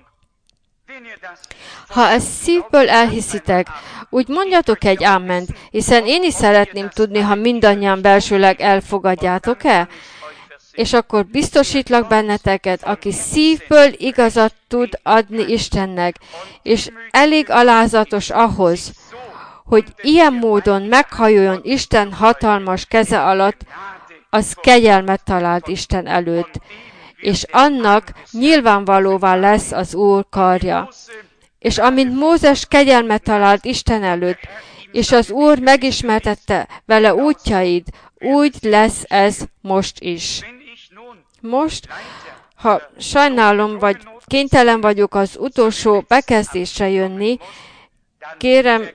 Ha ezt szívből elhiszitek, úgy mondjatok egy áment, hiszen én is szeretném tudni, ha mindannyian belsőleg elfogadjátok-e, és akkor biztosítlak benneteket, aki szívből igazat tud adni Istennek, és elég alázatos ahhoz, hogy ilyen módon meghajoljon Isten hatalmas keze alatt, az kegyelmet talált Isten előtt, és annak nyilvánvalóvá lesz az Úr karja. És amint Mózes kegyelmet talált Isten előtt, és az Úr megismertette vele útjaid, úgy lesz ez most is. Most, ha sajnálom, vagy kénytelen vagyok az utolsó bekezdésre jönni, kérem,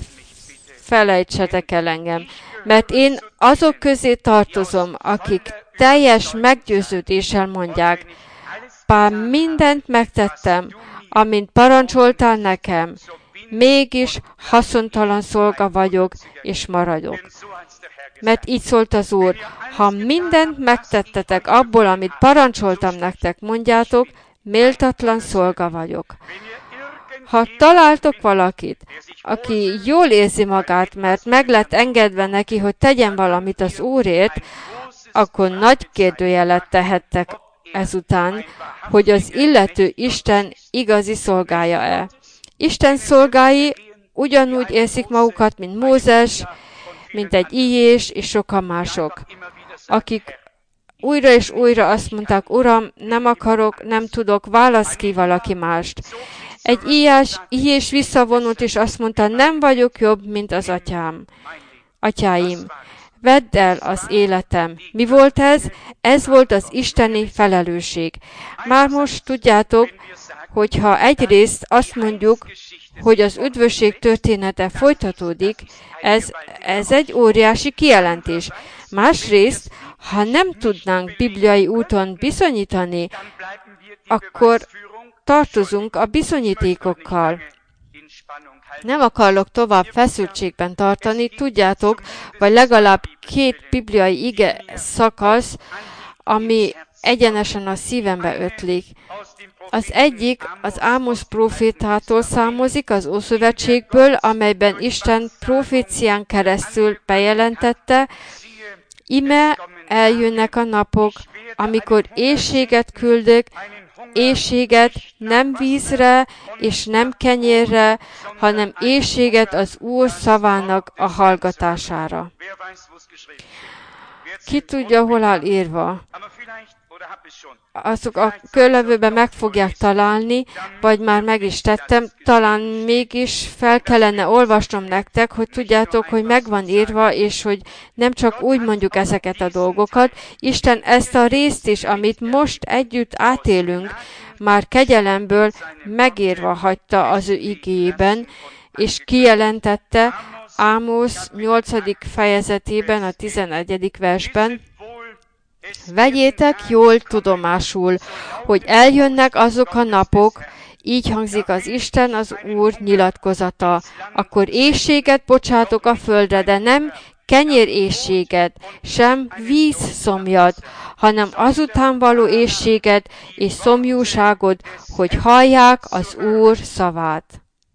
felejtsetek el engem, mert én azok közé tartozom, akik teljes meggyőződéssel mondják, bár mindent megtettem, amint parancsoltál nekem, mégis haszontalan szolga vagyok, és maradok. Mert így szólt az Úr, ha mindent megtettetek abból, amit parancsoltam nektek, mondjátok, méltatlan szolga vagyok. Ha találtok valakit, aki jól érzi magát, mert meg lett engedve neki, hogy tegyen valamit az Úrért, akkor nagy kérdőjelet tehettek ezután, hogy az illető Isten igazi szolgája-e. Isten szolgái ugyanúgy érzik magukat, mint Mózes, mint egy Íjés és sokan mások, akik újra és újra azt mondták, Uram, nem akarok, nem tudok, válasz ki valaki mást. Egy Íjás, Íjés visszavonult, és azt mondta, nem vagyok jobb, mint az atyám, atyáim. Vedd el az életem. Mi volt ez? Ez volt az isteni felelősség. Már most tudjátok, hogyha egyrészt azt mondjuk, hogy az üdvösség története folytatódik, ez, ez egy óriási kijelentés. Másrészt, ha nem tudnánk bibliai úton bizonyítani, akkor tartozunk a bizonyítékokkal. Nem akarok tovább feszültségben tartani, tudjátok, vagy legalább két bibliai ige szakasz, ami egyenesen a szívembe ötlik. Az egyik az Ámosz prófétától származik az Ószövetségből, amelyben Isten profécián keresztül bejelentette, ime eljönnek a napok, amikor éhséget küldök, éhséget nem vízre és nem kenyérre, hanem éhséget az Úr szavának a hallgatására. Ki tudja, hol áll írva? Azok a körlevőben meg fogják találni, vagy már meg is tettem, talán mégis fel kellene olvasnom nektek, hogy tudjátok, hogy meg van írva, és hogy nem csak úgy mondjuk ezeket a dolgokat. Isten ezt a részt is, amit most együtt átélünk, már kegyelemből megírva hagyta az ő igéjében, és kijelentette Ámosz nyolcadik fejezetében, a tizenegyedik versben, vegyétek jól tudomásul, hogy eljönnek azok a napok, így hangzik az Isten, az Úr nyilatkozata. Akkor éhséget bocsátok a földre, de nem kenyéréhséget, sem vízszomjat, hanem azután való éhséget és szomjúságot, hogy hallják az Úr szavát.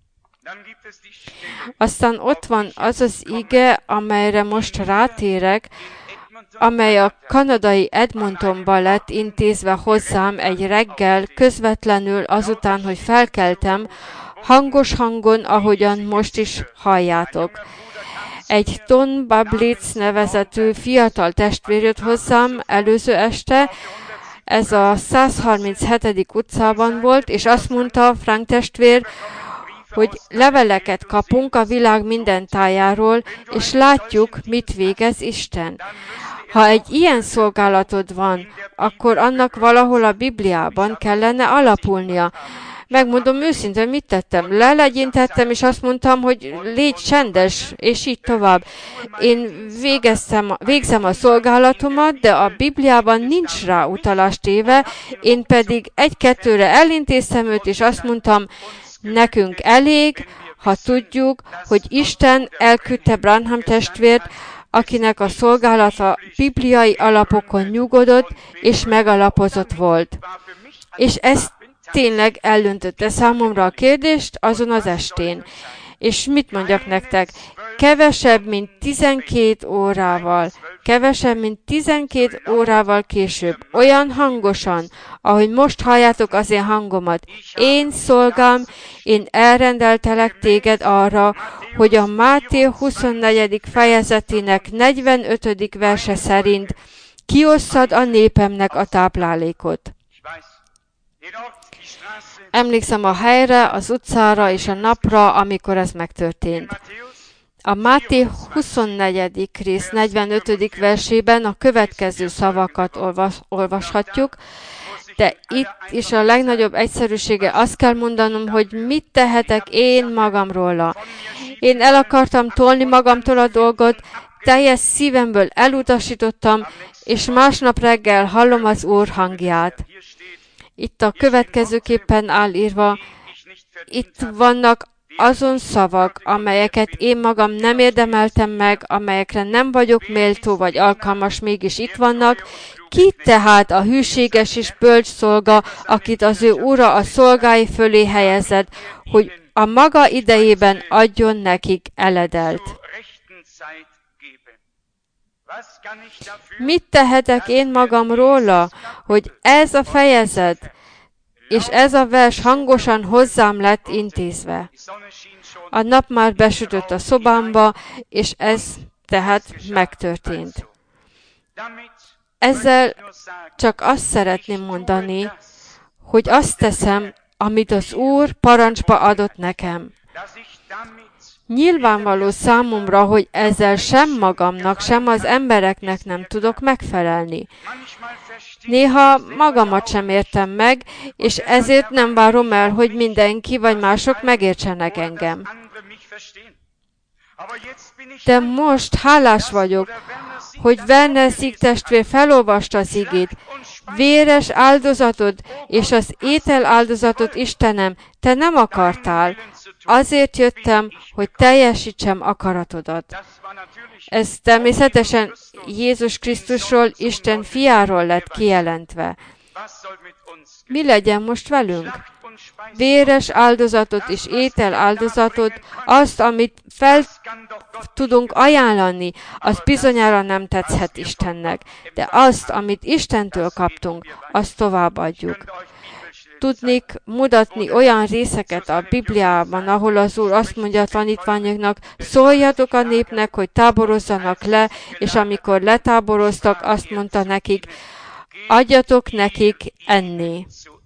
Aztán ott van az az ige, amelyre most rátérek, amely a kanadai Edmontonba lett intézve hozzám egy reggel közvetlenül azután, hogy felkeltem, hangos hangon, ahogyan most is halljátok. Egy Don Bablitz nevezetű fiatal testvér jött hozzám előző este, ez a százharminchetedik utcában volt, és azt mondta Frank testvér, hogy leveleket kapunk a világ minden tájáról, és látjuk, mit végez Isten. Ha egy ilyen szolgálatod van, akkor annak valahol a Bibliában kellene alapulnia. Megmondom őszintén, mit tettem. Lelegyintettem, és azt mondtam, hogy légy csendes, és így tovább. Én végeztem, végzem a szolgálatomat, de a Bibliában nincs rá utalás téve, én pedig egy-kettőre elintéztem őt, és azt mondtam, nekünk elég, ha tudjuk, hogy Isten elküldte Branham testvért, akinek a szolgálata bibliai alapokon nyugodott és megalapozott volt. És ez tényleg eldöntötte számomra a kérdést azon az estén. És mit mondjak nektek? Kevesebb, mint tizenkét órával, kevesebb, mint tizenkét órával később, olyan hangosan, ahogy most halljátok az én hangomat, én szolgám, én elrendeltelek téged arra, hogy a Máté huszonnegyedik fejezetének negyvenötödik verse szerint kiosszad a népemnek a táplálékot. Emlékszem a helyre, az utcára és a napra, amikor ez megtörtént. A Máté huszonnegyedik rész negyvenötödik versében a következő szavakat olvas, olvashatjuk, de itt is a legnagyobb egyszerűsége azt kell mondanom, hogy mit tehetek én magamról. Én el akartam tolni magamtól a dolgot, teljes szívemből elutasítottam, és másnap reggel hallom az Úr hangját. Itt a következőképpen áll írva, itt vannak azon szavak, amelyeket én magam nem érdemeltem meg, amelyekre nem vagyok méltó vagy alkalmas, mégis itt vannak. Ki tehát a hűséges és bölcs szolga, akit az ő ura a szolgái fölé helyezett, hogy a maga idejében adjon nekik eledelt? Mit tehetek én magam róla, hogy ez a fejezet és ez a vers hangosan hozzám lett intézve? A nap már besütött a szobámba, és ez tehát megtörtént. Ezzel csak azt szeretném mondani, hogy azt teszem, amit az Úr parancsba adott nekem. Nyilvánvaló számomra, hogy ezzel sem magamnak, sem az embereknek nem tudok megfelelni. Néha magamat sem értem meg, és ezért nem várom el, hogy mindenki vagy mások megértsenek engem. De most hálás vagyok, hogy Werner Sieg testvér felolvasta az igét. Véres áldozatod és az étel áldozatot, Istenem, te nem akartál. Azért jöttem, hogy teljesítsem akaratodat. Ez természetesen Jézus Krisztusról, Isten fiáról lett kijelentve. Mi legyen most velünk? Véres áldozatot és étel áldozatot, azt, amit fel tudunk ajánlani, az bizonyára nem tetszhet Istennek. De azt, amit Istentől kaptunk, azt továbbadjuk. Tudnék mutatni olyan részeket a Bibliában, ahol az Úr azt mondja a tanítványoknak, szóljatok a népnek, hogy táborozzanak le, és amikor letáboroztak, azt mondta nekik, adjatok nekik enni.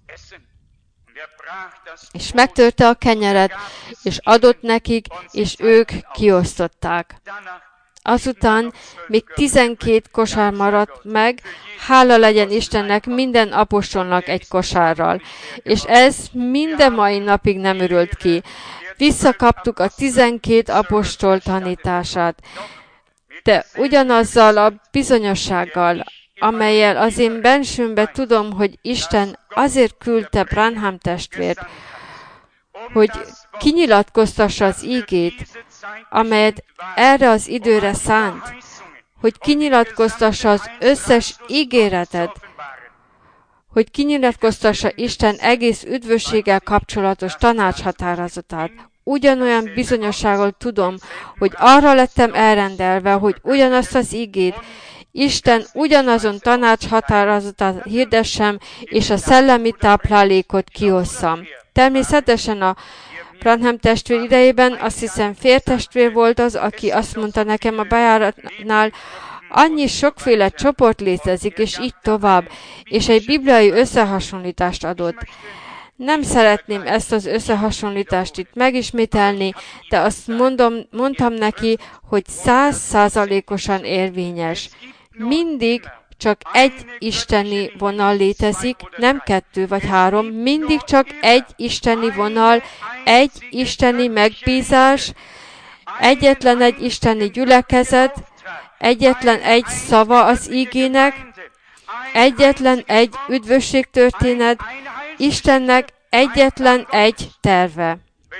És megtörte a kenyeret, és adott nekik, és ők kiosztották. Azután még tizenkét kosár maradt meg, hála legyen Istennek minden apostolnak egy kosárral. És ez minden mai napig nem örült ki. Visszakaptuk a tizenkét apostol tanítását. De ugyanazzal a bizonyossággal, amellyel az én bensőmbe tudom, hogy Isten azért küldte Branham testvért, hogy kinyilatkoztassa az ígét, amelyet erre az időre szánt, hogy kinyilatkoztassa az összes ígéretet, hogy kinyilatkoztassa Isten egész üdvösséggel kapcsolatos tanácshatározatát. Ugyanolyan bizonyossággal tudom, hogy arra lettem elrendelve, hogy ugyanazt az ígét, Isten ugyanazon tanácshatározatát hirdessem, és a szellemi táplálékot kiosszam. Természetesen a Branham testvér idejében azt hiszem fértestvér volt az, aki azt mondta nekem a bejáratnál, annyi sokféle csoport létezik, és így tovább, és egy bibliai összehasonlítást adott. Nem szeretném ezt az összehasonlítást itt megismételni, de azt mondom, mondtam neki, hogy száz százalékosan érvényes. Mindig csak egy isteni vonal létezik, nem kettő vagy három, mindig csak egy isteni vonal, egy isteni megbízás, egyetlen egy isteni gyülekezet, egyetlen egy szava az ígének, egyetlen egy üdvösségtörténet, Istennek egyetlen egy terve.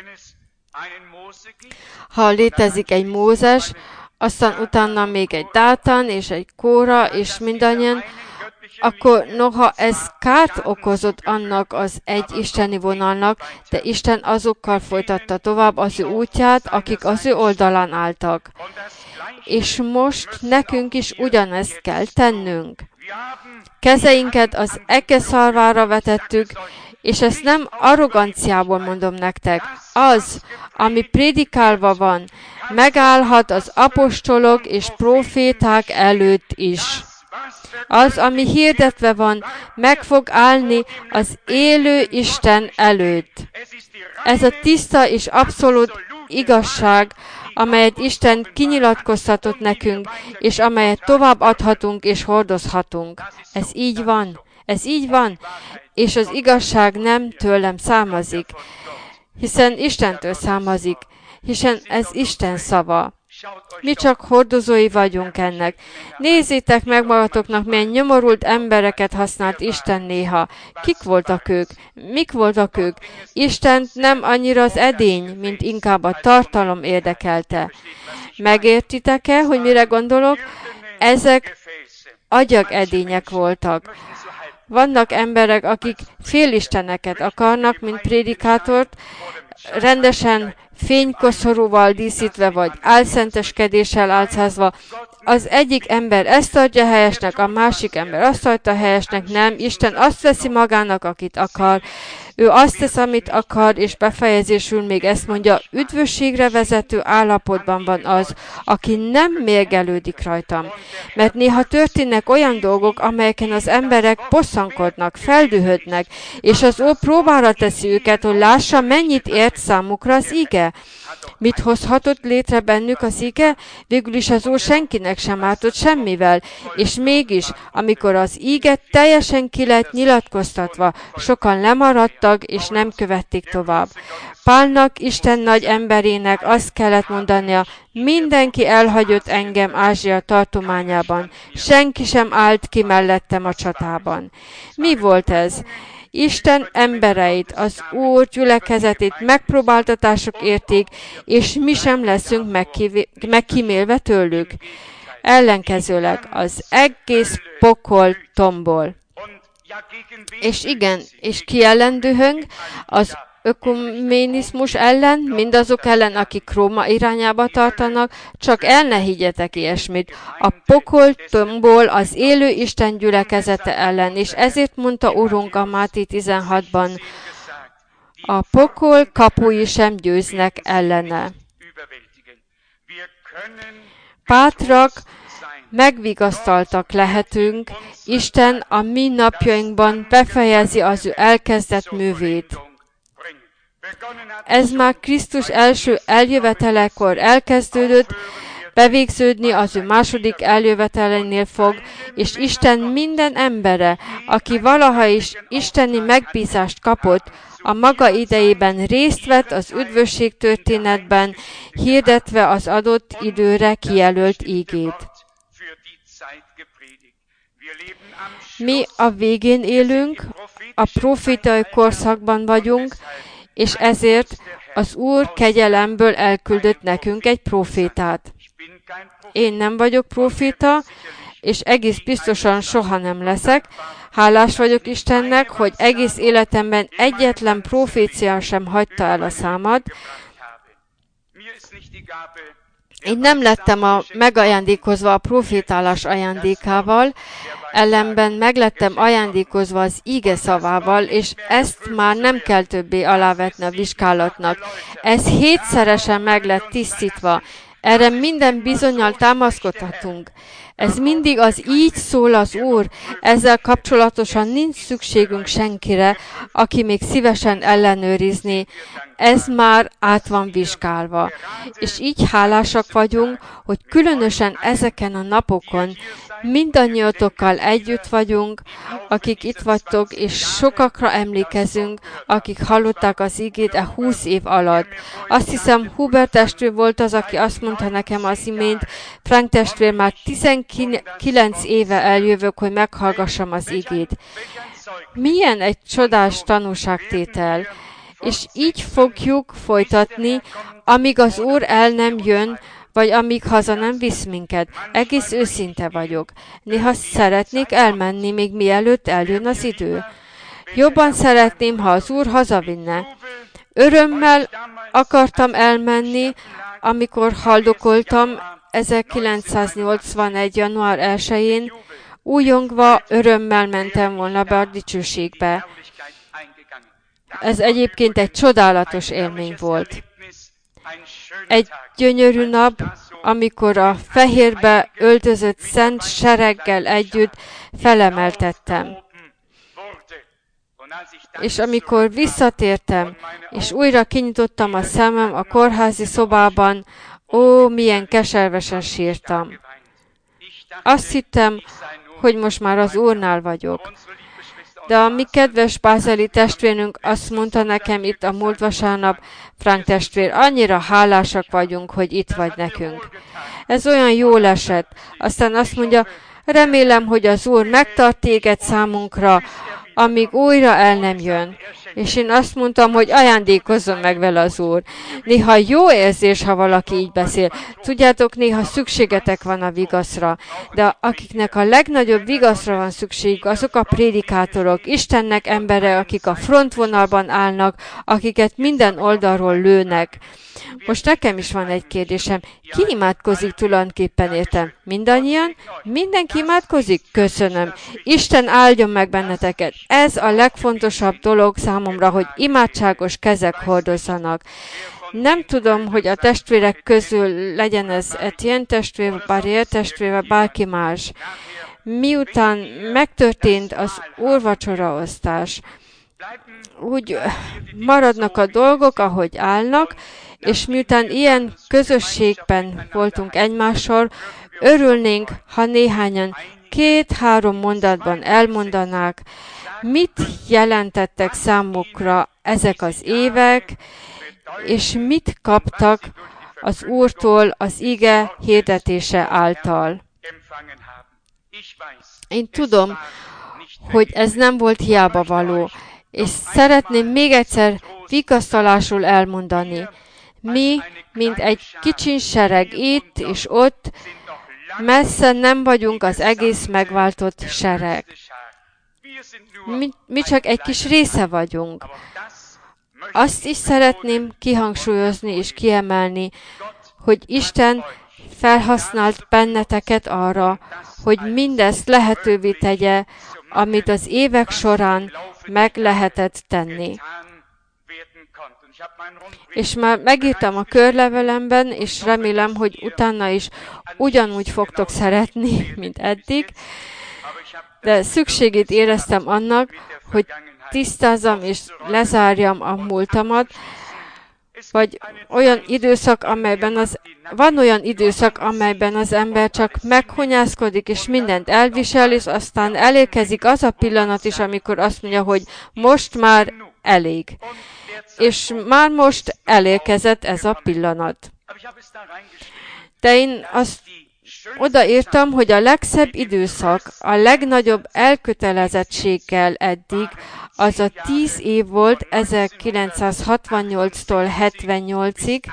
Ha létezik egy Mózes, aztán utána még egy Dátán és egy Kóra, és mindannyian, akkor noha ez kárt okozott annak az egy isteni vonalnak, de Isten azokkal folytatta tovább az ő útját, akik az ő oldalán álltak. És most nekünk is ugyanezt kell tennünk. Kezeinket az eke szarvára vetettük, és ezt nem arroganciából mondom nektek. Az, ami prédikálva van, megállhat az apostolok és proféták előtt is. Az, ami hirdetve van, meg fog állni az élő Isten előtt. Ez a tiszta és abszolút igazság, amelyet Isten kinyilatkoztatott nekünk, és amelyet tovább adhatunk és hordozhatunk. Ez így van. Ez így van, és az igazság nem tőlem származik, hiszen Istentől származik, hiszen ez Isten szava. Mi csak hordozói vagyunk ennek. Nézzétek meg magatoknak, milyen nyomorult embereket használt Isten néha. Kik voltak ők? Mik voltak ők? Istent nem annyira az edény, mint inkább a tartalom érdekelte. Megértitek-e, hogy mire gondolok? Ezek agyagedények voltak. Vannak emberek, akik félisteneket akarnak, mint prédikátort, rendesen fénykoszorúval díszítve, vagy álszenteskedéssel álcázva. Az egyik ember ezt tartja helyesnek, a másik ember azt tartja helyesnek, nem. Isten azt veszi magának, akit akar. Ő azt tesz, amit akar, és befejezésül még ezt mondja, üdvösségre vezető állapotban van az, aki nem mérgelődik rajtam. Mert néha történnek olyan dolgok, amelyeken az emberek bosszankodnak, feldühödnek, és az Úr próbára teszi őket, hogy lássa, mennyit ért számukra az ige. Mit hozhatott létre bennük az ige? Végül is az Úr senkinek sem ártott semmivel, és mégis, amikor az ige teljesen ki lett nyilatkoztatva, sokan lemaradtak, és nem követték tovább. Pálnak, Isten nagy emberének azt kellett mondania, mindenki elhagyott engem Ázsia tartományában, senki sem állt ki mellettem a csatában. Mi volt ez? Isten embereit, az Úr gyülekezetét megpróbáltatások érték, és mi sem leszünk megkivé- megkímélve tőlük. Ellenkezőleg az egész pokol tombol. És igen, és ki ellen dühöng? Az ökuménizmus ellen, mindazok ellen, akik Róma irányába tartanak, csak el ne higgyetek ilyesmit. A pokol tombol az élő Isten gyülekezete ellen, és ezért mondta Urunk a Máté tizenhatban, a pokol kapui sem győznek ellene. Bátrak, megvigasztaltak lehetünk, Isten a mi napjainkban befejezi az ő elkezdett művét. Ez már Krisztus első eljövetelekor elkezdődött, bevégződni az ő második eljövetelenél fog, és Isten minden embere, aki valaha is isteni megbízást kapott, a maga idejében részt vett az üdvösség történetben, hirdetve az adott időre kijelölt ígét. Mi a végén élünk, a profétai korszakban vagyunk, és ezért az Úr kegyelemből elküldött nekünk egy profétát. Én nem vagyok proféta, és egész biztosan soha nem leszek. Hálás vagyok Istennek, hogy egész életemben egyetlen profécia sem hagyta el a számat. Én nem lettem a megajándékozva a profétálás ajándékával, ellenben meglettem ajándékozva az íge szavával, és ezt már nem kell többé alávetni a vizsgálatnak. Ez hétszeresen meg lett tisztítva. Erre minden bizonnyal támaszkodhatunk. Ez mindig az így szól az Úr, ezzel kapcsolatosan nincs szükségünk senkire, aki még szívesen ellenőrizni. Ez már át van vizsgálva. És így hálásak vagyunk, hogy különösen ezeken a napokon mindannyiatokkal együtt vagyunk, akik itt vagytok, és sokakra emlékezünk, akik hallották az igét a húsz év alatt. Azt hiszem, Hubert testvér volt az, aki azt mondta nekem az imént, Frank testvér, már tizenkilenc éve eljövök, hogy meghallgassam az igét. Milyen egy csodás tanúságtétel! És így fogjuk folytatni, amíg az Úr el nem jön, vagy amíg haza nem visz minket. Egész őszinte vagyok. Néha szeretnék elmenni, még mielőtt eljön az idő. Jobban szeretném, ha az Úr hazavinne. Örömmel akartam elmenni, amikor haldokoltam ezerkilencszáznyolcvanegy. január elsején, újongva örömmel mentem volna be a dicsőségbe. Ez egyébként egy csodálatos élmény volt. Egy gyönyörű nap, amikor a fehérbe öltözött szent sereggel együtt felemeltettem. És amikor visszatértem, és újra kinyitottam a szemem a kórházi szobában, ó, milyen keservesen sírtam. Azt hittem, hogy most már az Úrnál vagyok. De a mi kedves bázeli testvérünk azt mondta nekem itt a múlt vasárnap, Frank testvér, annyira hálásak vagyunk, hogy itt vagy nekünk. Ez olyan jól esett. Aztán azt mondja, remélem, hogy az Úr megtart téged számunkra, amíg újra el nem jön. És én azt mondtam, hogy ajándékozzon meg vele az Úr. Néha jó érzés, ha valaki így beszél. Tudjátok, néha szükségetek van a vigaszra. De akiknek a legnagyobb vigaszra van szükségük, azok a prédikátorok, Istennek embere, akik a frontvonalban állnak, akiket minden oldalról lőnek. Most nekem is van egy kérdésem. Ki imádkozik tulajdonképpen értem? Mindannyian? Mindenki imádkozik? Köszönöm. Isten áldjon meg benneteket. Ez a legfontosabb dolog számomra, hogy imádságos kezek hordozzanak. Nem tudom, hogy a testvérek közül legyen ez Etienne testvér, Barrier testvér, vagy bárki más. Miután megtörtént az úrvacsoraosztás, úgy maradnak a dolgok, ahogy állnak, és miután ilyen közösségben voltunk egymással, örülnénk, ha néhányan két-három mondatban elmondanák, mit jelentettek számukra ezek az évek, és mit kaptak az Úrtól az ige hirdetése által. Én tudom, hogy ez nem volt hiába való, és szeretném még egyszer vigasztalásul elmondani. Mi, mint egy kicsin sereg itt és ott, messze nem vagyunk az egész megváltott sereg. Mi, mi csak egy kis része vagyunk. Azt is szeretném kihangsúlyozni és kiemelni, hogy Isten felhasznált benneteket arra, hogy mindezt lehetővé tegye, amit az évek során meg lehetett tenni. És már megírtam a körlevelemben, és remélem, hogy utána is ugyanúgy fogtok szeretni, mint eddig, de szükségét éreztem annak, hogy tisztázzam és lezárjam a múltamat, vagy olyan időszak, amelyben az, van olyan időszak, amelyben az ember csak meghonyászkodik, és mindent elvisel, és aztán elérkezik az a pillanat is, amikor azt mondja, hogy most már elég. És már most elérkezett ez a pillanat. De én azt odaírtam, hogy a legszebb időszak, a legnagyobb elkötelezettséggel eddig, az a tíz év volt ezerkilencszázhatvannyolctól hetvennyolcig,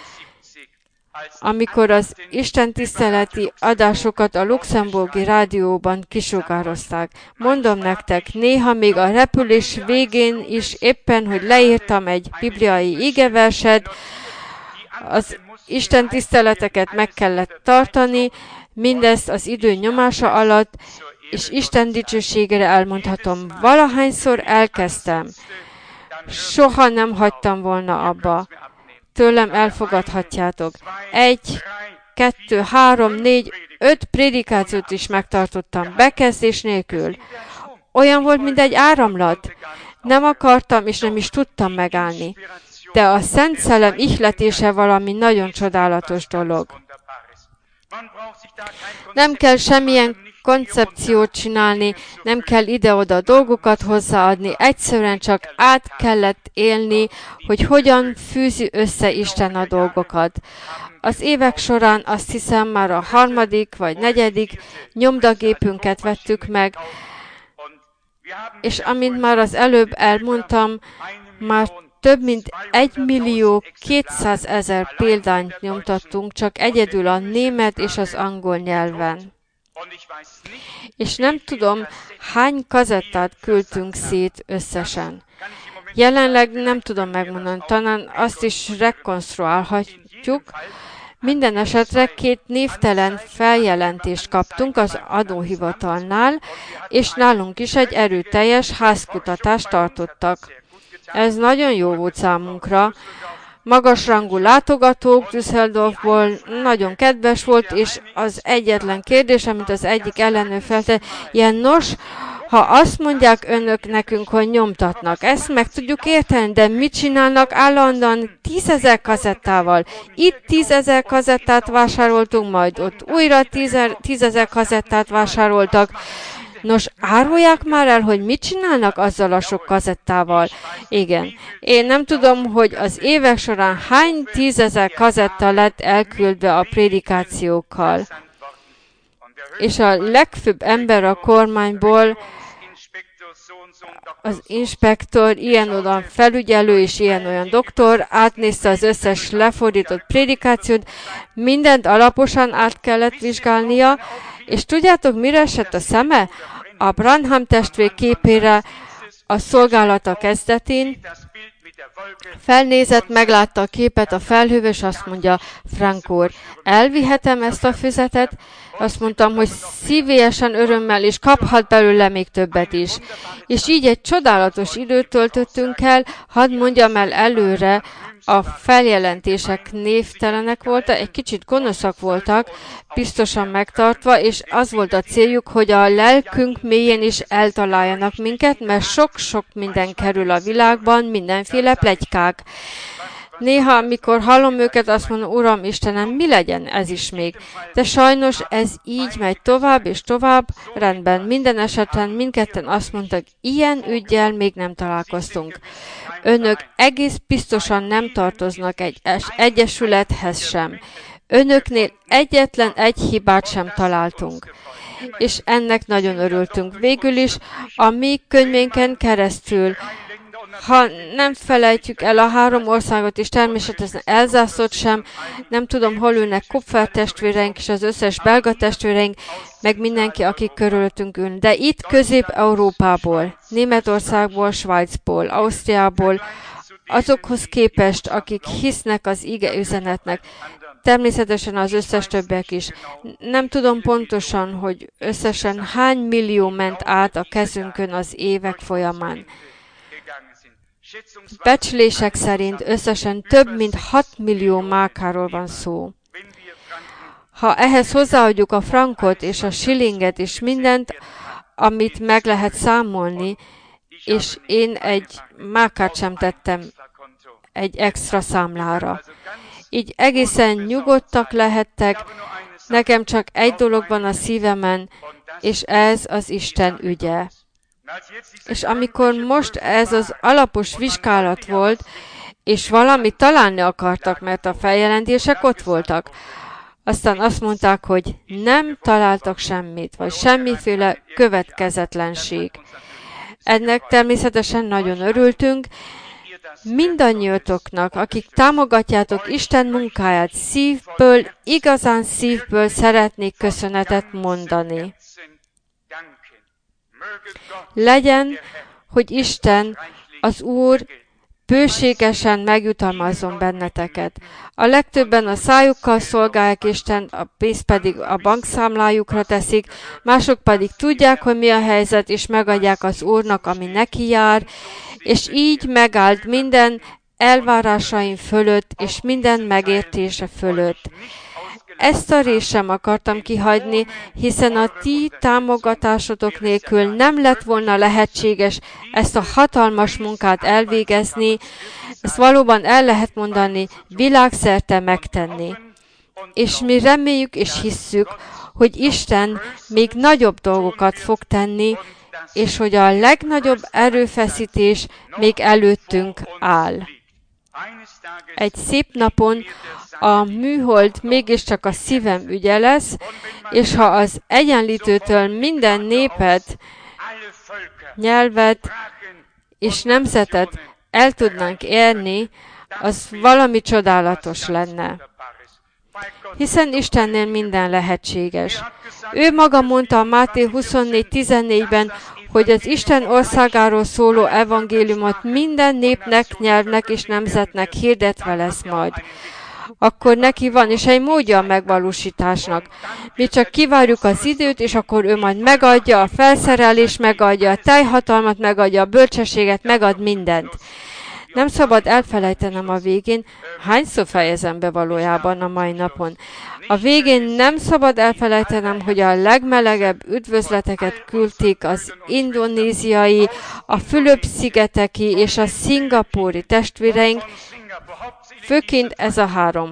amikor az istentiszteleti adásokat a luxemburgi rádióban kisugározták. Mondom nektek, néha még a repülés végén is éppen, hogy leírtam egy bibliai igeverset, az Isten tiszteleteket meg kellett tartani, mindezt az idő nyomása alatt, és Isten dicsőségére elmondhatom, valahányszor elkezdtem, soha nem hagytam volna abba. Tőlem elfogadhatjátok. Egy, kettő, három, négy, öt prédikációt is megtartottam, bekezdés nélkül. Olyan volt, mint egy áramlat. Nem akartam, és nem is tudtam megállni. De a Szent Szellem ihletése valami nagyon csodálatos dolog. Nem kell semmilyen koncepciót csinálni, nem kell ide-oda dolgokat hozzáadni, egyszerűen csak át kellett élni, hogy hogyan fűzi össze Isten a dolgokat. Az évek során azt hiszem már a harmadik vagy negyedik nyomdagépünket vettük meg, és amint már az előbb elmondtam, már több mint egy millió kétszázezer példányt nyomtattunk csak egyedül a német és az angol nyelven. És nem tudom, hány kazettát küldtünk szét összesen. Jelenleg nem tudom megmondani, talán azt is rekonstruálhatjuk. Minden esetre két névtelen feljelentést kaptunk az adóhivatalnál, és nálunk is egy erőteljes házkutatást tartottak. Ez nagyon jó volt számunkra. Magasrangú látogatók Düsseldorfból, nagyon kedves volt, és az egyetlen kérdés, amit az egyik ellenőr feltett, ilyen nos, ha azt mondják önök nekünk, hogy nyomtatnak, ezt meg tudjuk érteni, de mit csinálnak állandóan tízezer kazettával? Itt tízezer kazettát vásároltunk, majd ott újra tízezer kazettát vásároltak. Nos, árulják már el, hogy mit csinálnak azzal a sok kazettával? Igen. Én nem tudom, hogy az évek során hány tízezer kazetta lett elküldve a prédikációkkal. És a legfőbb ember a kormányból, az inspektor, ilyen-olyan felügyelő és ilyen-olyan doktor átnézte az összes lefordított prédikációt, mindent alaposan át kellett vizsgálnia, és tudjátok, mire esett a szeme? A Branham testvér képére a szolgálata kezdetén felnézett, meglátta a képet a felhővel, és azt mondja, Frank úr, elvihetem ezt a füzetet? Azt mondtam, hogy szívélyesen örömmel, és kaphat belőle még többet is. És így egy csodálatos időt töltöttünk el, hadd mondjam el előre, a feljelentések névtelenek voltak, egy kicsit gonoszak voltak, biztosan megtartva, és az volt a céljuk, hogy a lelkünk mélyén is eltaláljanak minket, mert sok-sok minden kerül a világban, mindenféle pletykák. Néha, amikor hallom őket, azt mondom, Uram, Istenem, mi legyen ez is még? De sajnos ez így megy tovább és tovább, rendben, minden esetben mindketten azt mondtak, ilyen üggyel még nem találkoztunk. Önök egész biztosan nem tartoznak egy egyesülethez sem. Önöknél egyetlen egy hibát sem találtunk. És ennek nagyon örültünk. Végül is a mi könyvénken keresztül, ha nem felejtjük el a három országot, és természetesen Elzászot sem, nem tudom, hol ülnek Kupfer testvéreink, és az összes belga testvéreink, meg mindenki, akik körülöttünk ül. De itt Közép-Európából, Németországból, Svájcból, Ausztriából, azokhoz képest, akik hisznek az ige üzenetnek, természetesen az összes többiek is. Nem tudom pontosan, hogy összesen hány millió ment át a kezünkön az évek folyamán. Becslések szerint összesen több mint hat millió márkáról van szó. Ha ehhez hozzáadjuk a frankot és a shillinget és mindent, amit meg lehet számolni, és én egy márkát sem tettem egy extra számlára. Így egészen nyugodtak lehettek, nekem csak egy dolog van a szívemen, és ez az Isten ügye. És amikor most ez az alapos vizsgálat volt, és valamit találni akartak, mert a feljelentések ott voltak, aztán azt mondták, hogy nem találtak semmit, vagy semmiféle következetlenség. Ennek természetesen nagyon örültünk, mindannyiatoknak, akik támogatjátok Isten munkáját szívből, igazán szívből szeretnék köszönetet mondani. Legyen, hogy Isten, az Úr bőségesen megjutalmazzon benneteket. A legtöbben a szájukkal szolgálják Isten, a pénzt pedig a bankszámlájukra teszik, mások pedig tudják, hogy mi a helyzet, és megadják az Úrnak, ami neki jár, és így megállt minden elvárásaim fölött, és minden megértése fölött. Ezt a részt sem akartam kihagyni, hiszen a ti támogatásotok nélkül nem lett volna lehetséges ezt a hatalmas munkát elvégezni, ezt valóban el lehet mondani, világszerte megtenni. És mi reméljük és hisszük, hogy Isten még nagyobb dolgokat fog tenni, és hogy a legnagyobb erőfeszítés még előttünk áll. Egy szép napon a műhold mégiscsak a szívem ügye lesz, és ha az egyenlítőtől minden népet, nyelvet és nemzetet el tudnánk érni, az valami csodálatos lenne. Hiszen Istennél minden lehetséges. Ő maga mondta a Máté huszonnégy tizennégyben, hogy az Isten országáról szóló evangéliumot minden népnek, nyelvnek és nemzetnek hirdetve lesz majd. Akkor neki van is egy módja a megvalósításnak. Mi csak kivárjuk az időt, és akkor ő majd megadja a felszerelést, megadja a teljhatalmat, megadja a bölcsességet, megad mindent. Nem szabad elfelejtenem a végén, hányszor fejezem be valójában a mai napon. A végén nem szabad elfelejtenem, hogy a legmelegebb üdvözleteket küldték az indonéziai, a Fülöp-szigeteki és a szingapúri testvéreink, főként ez a három.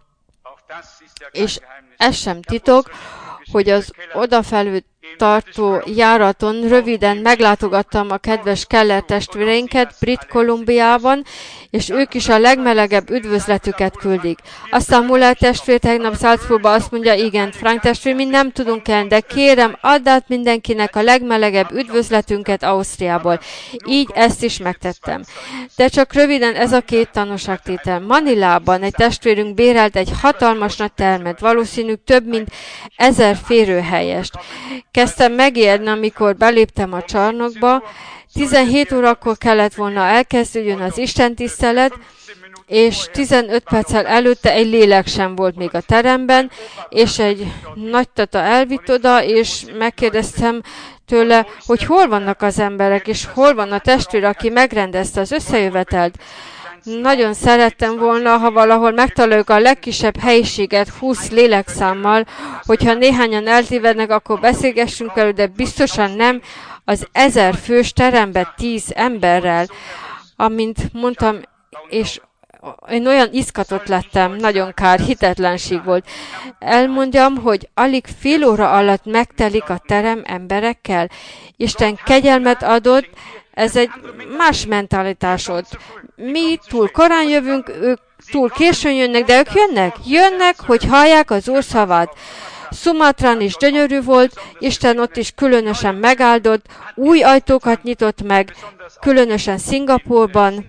És ez sem titok, hogy az odafelé tartó járaton röviden meglátogattam a kedves Keller testvéreinket Brit Kolumbiában, és ők is a legmelegebb üdvözletüket küldik. Aztán Muller testvér tegnap Salzburgba azt mondja, igen, Frank testvér, mi nem tudunk el, de kérem, add át mindenkinek a legmelegebb üdvözletünket Ausztriából. Így ezt is megtettem. De csak röviden ez a két tanúságtétel. Manilában egy testvérünk bérelt egy hatalmas nagy termet, valószínű több mint ezer férőhelyest. Kezdtem megijedni, amikor beléptem a csarnokba. tizenhét órakor kellett volna elkezdődjön az istentisztelet, és tizenöt perccel előtte egy lélek sem volt még a teremben, és egy nagytata elvitt oda, és megkérdeztem tőle, hogy hol vannak az emberek, és hol van a testvér, aki megrendezte az összejövetelt. Nagyon szerettem volna, ha valahol megtaláljuk a legkisebb helyiséget húsz lélekszámmal, hogyha néhányan eltévednek, akkor beszélgessünk velük, de biztosan nem az ezer fős terembe tíz emberrel, amint mondtam, és én olyan izgatott lettem, nagyon kár, hitetlenség volt. Elmondjam, hogy alig fél óra alatt megtelik a terem emberekkel. Isten kegyelmet adott, ez egy más mentalitás ott. Mi túl korán jövünk, ők túl későn jönnek, de ők jönnek. Jönnek, hogy hallják az Úr szavát. Szumatrán is gyönyörű volt, Isten ott is különösen megáldott, új ajtókat nyitott meg, különösen Szingapúrban.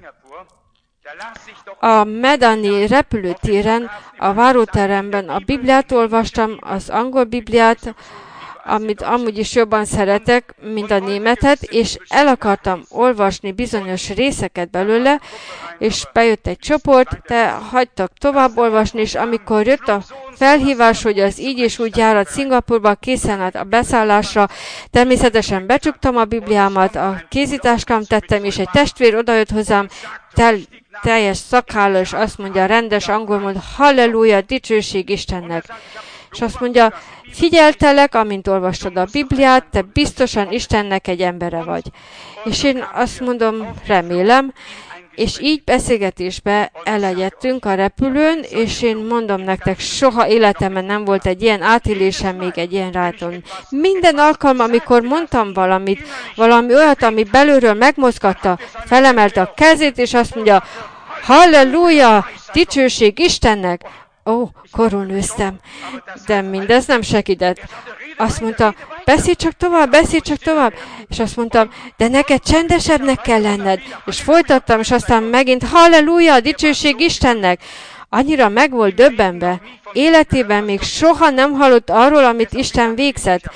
A Medani repülőtéren, a váróteremben a Bibliát olvastam, az angol Bibliát, amit amúgy is jobban szeretek, mint a németet, és el akartam olvasni bizonyos részeket belőle, és bejött egy csoport, de hagytak tovább olvasni, és amikor jött a felhívás, hogy az így és úgy járat Szingapúrba, készen állt a beszállásra, természetesen becsuktam a Bibliámat, a kézitáskám tettem, és egy testvér odajött hozzám, tel, teljes szakállal, és azt mondja, rendes angol mond, halleluja, dicsőség Istennek. És azt mondja, figyeltelek, amint olvastad a Bibliát, te biztosan Istennek egy embere vagy. És én azt mondom, remélem, és így beszélgetésbe elegyedtünk a repülőn, és én mondom nektek, soha életemben nem volt egy ilyen átélésem, még egy ilyen ráton. Minden alkalom, amikor mondtam valamit, valami olyat, ami belülről megmozgatta, felemelte a kezét, és azt mondja, halleluja, dicsőség Istennek. Ó, korul nőztem, de mindez nem segített. Azt mondta, beszélj csak tovább, beszélj csak tovább. És azt mondtam, de neked csendesebbnek kell lenned. És folytattam, és aztán megint, halleluja, dicsőség Istennek. Annyira meg volt döbbenve. Életében még soha nem hallott arról, amit Isten végzett.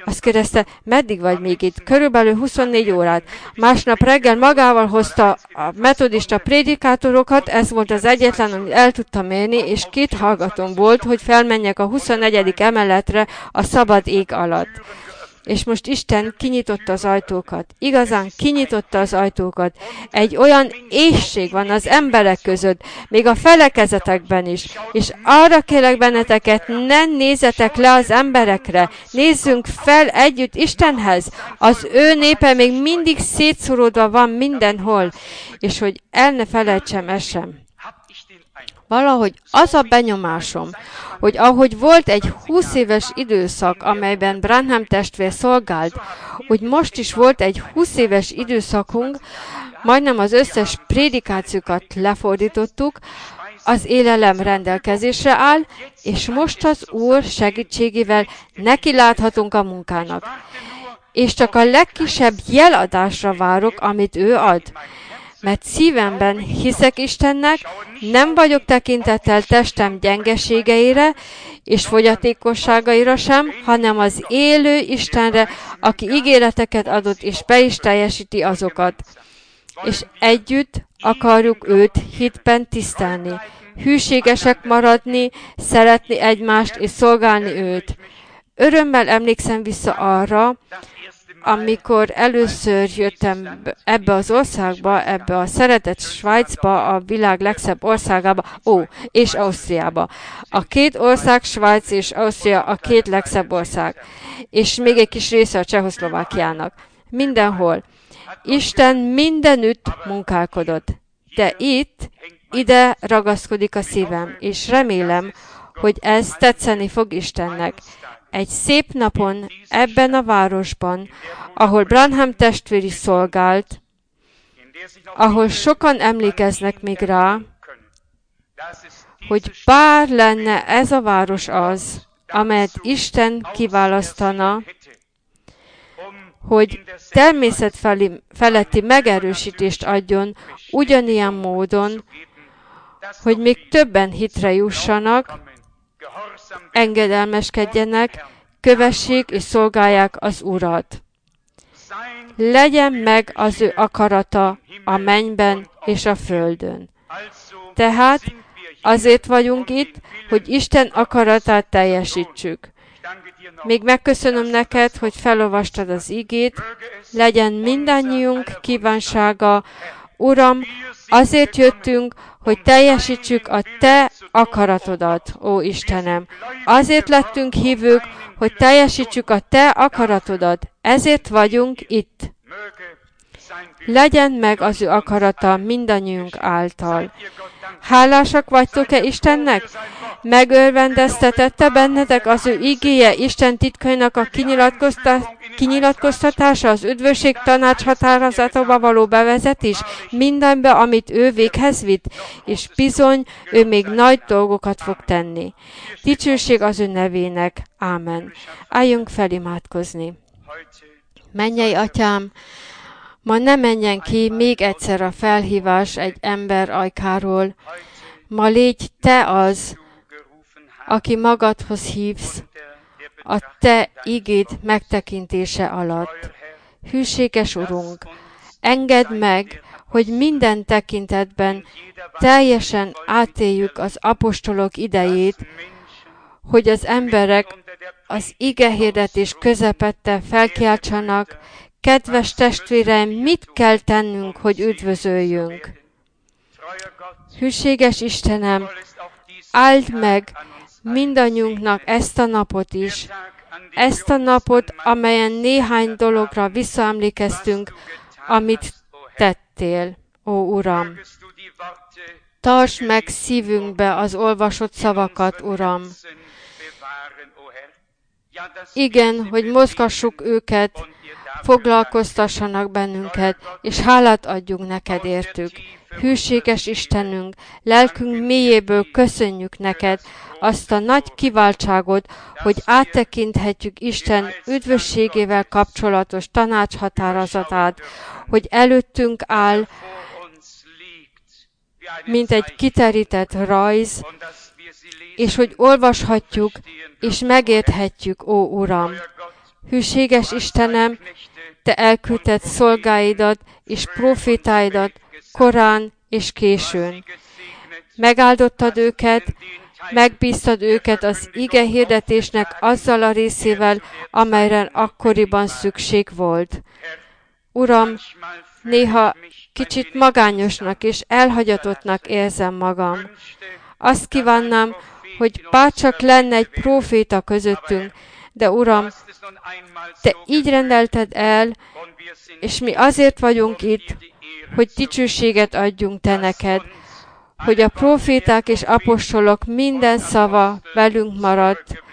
Azt kérdezte, meddig vagy még itt? Körülbelül huszonnégy órát. Másnap reggel magával hozta a metodista prédikátorokat, ez volt az egyetlen, amit el tudtam érni, és két hallgatóm volt, hogy felmenjek a huszonegyedik emeletre a szabad ég alatt. És most Isten kinyitotta az ajtókat. Igazán kinyitotta az ajtókat. Egy olyan éhség van az emberek között, még a felekezetekben is. És arra kérlek benneteket, ne nézzetek le az emberekre. Nézzünk fel együtt Istenhez. Az ő népe még mindig szétszoródva van mindenhol. És hogy el ne felejtsem ezt sem. Valahogy az a benyomásom, hogy ahogy volt egy húsz éves időszak, amelyben Branham testvér szolgált, úgy most is volt egy húsz éves időszakunk, majdnem az összes prédikációkat lefordítottuk, az élelem rendelkezésre áll, és most az Úr segítségével neki láthatunk a munkának. És csak a legkisebb jeladásra várok, amit ő ad. Mert szívemben hiszek Istennek, nem vagyok tekintettel testem gyengeségeire és fogyatékosságaira sem, hanem az élő Istenre, aki ígéreteket adott és be is teljesíti azokat. És együtt akarjuk őt hitben tisztelni, hűségesek maradni, szeretni egymást és szolgálni őt. Örömmel emlékszem vissza arra, amikor először jöttem ebbe az országba, ebbe a szeretett Svájcba, a világ legszebb országába, ó, és Ausztriába. A két ország, Svájc és Ausztria a két legszebb ország. És még egy kis része a Csehszlovákiának. Mindenhol. Isten mindenütt munkálkodott. De itt, ide ragaszkodik a szívem, és remélem, hogy ez tetszeni fog Istennek. Egy szép napon ebben a városban, ahol Branham testvér is szolgált, ahol sokan emlékeznek még rá, hogy bár lenne ez a város az, amelyet Isten kiválasztana, hogy természet feletti megerősítést adjon ugyanilyen módon, hogy még többen hitre jussanak, engedelmeskedjenek, kövessék és szolgálják az Urat. Legyen meg az ő akarata a mennyben és a földön. Tehát azért vagyunk itt, hogy Isten akaratát teljesítsük. Még megköszönöm neked, hogy felolvastad az igét, legyen mindannyiunk kívánsága. Uram, azért jöttünk, hogy teljesítsük a Te akaratodat, ó Istenem. Azért lettünk hívők, hogy teljesítsük a Te akaratodat. Ezért vagyunk itt. Legyen meg az ő akarata mindannyiunk által. Hálásak vagytok-e Istennek? Megörvendeztetette bennetek az ő igéje, Isten titkainak a kinyilatkoztatása, az üdvösség tanács határozatába való bevezetés, mindenbe, amit ő véghez vitt, és bizony, ő még nagy dolgokat fog tenni. Dicsőség az ő nevének. Ámen. Álljunk fel imádkozni. Mennyei Atyám, ma ne menjen ki még egyszer a felhívás egy ember ajkáról. Ma légy Te az, aki magadhoz hívsz, a Te igéd megtekintése alatt. Hűséges Urunk, engedd meg, hogy minden tekintetben teljesen átéljük az apostolok idejét, hogy az emberek az igehirdetés közepette felkiáltsanak, kedves testvéreim, mit kell tennünk, hogy üdvözöljünk? Hűséges Istenem, áld meg mindannyiunknak ezt a napot is, ezt a napot, amelyen néhány dologra visszaemlékeztünk, amit tettél, ó Uram. Tartsd meg szívünkbe az olvasott szavakat, Uram. Igen, hogy mozgassuk őket, foglalkoztassanak bennünket, és hálát adjunk neked értük. Hűséges Istenünk, lelkünk mélyéből köszönjük neked azt a nagy kiváltságot, hogy áttekinthetjük Isten üdvösségével kapcsolatos tanácshatározatát, hogy előttünk áll, mint egy kiterített rajz, és hogy olvashatjuk, és megérthetjük, ó Uram. Hűséges Istenem, Te elküldted szolgáidat és profétáidat korán és későn. Megáldottad őket, megbíztad őket az ige hirdetésnek azzal a részével, amelyre akkoriban szükség volt. Uram, néha kicsit magányosnak és elhagyatottnak érzem magam. Azt kívánnám, hogy bárcsak lenne egy próféta közöttünk, de Uram, Te így rendelted el, és mi azért vagyunk itt, hogy dicsőséget adjunk Te neked, hogy a próféták és apostolok minden szava velünk maradt,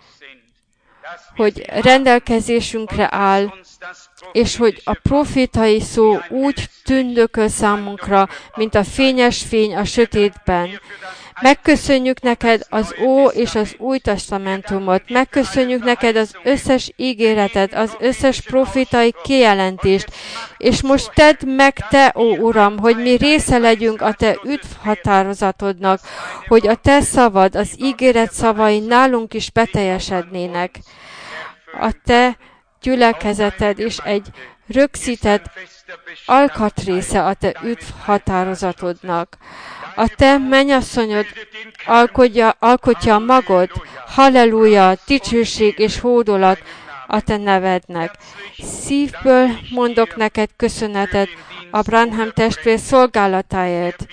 hogy rendelkezésünkre áll, és hogy a profétai szó úgy tündököl számunkra, mint a fényes fény a sötétben. Megköszönjük neked az Ó és az Új Testamentumot, megköszönjük neked az összes ígéretet, az összes profétai kijelentést, és most tedd meg Te, ó Uram, hogy mi része legyünk a Te üdvhatározatodnak, hogy a Te szavad, az ígéret szavai nálunk is beteljesednének. A Te gyülekezeted is egy rögzített alkatrésze a Te üdvhatározatodnak. A Te mennyasszonyod alkotja, alkotja magod, halleluja, dicsőség és hódolat a Te nevednek. Szívből mondok neked köszönetet a Branham testvér szolgálatáért,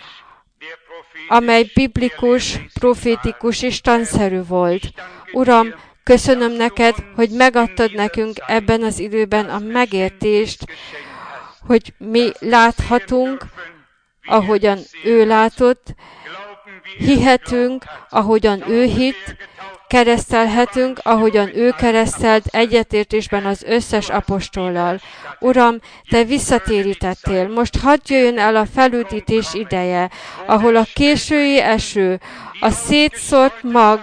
amely biblikus, profétikus és tanszerű volt. Uram, köszönöm neked, hogy megadtad nekünk ebben az időben a megértést, hogy mi láthatunk, ahogyan ő látott, hihetünk, ahogyan ő hitt, keresztelhetünk, ahogyan ő keresztelt egyetértésben az összes apostollal. Uram, Te visszatérítettél, most hadd jöjjön el a felüdítés ideje, ahol a késői eső, a szétszórt mag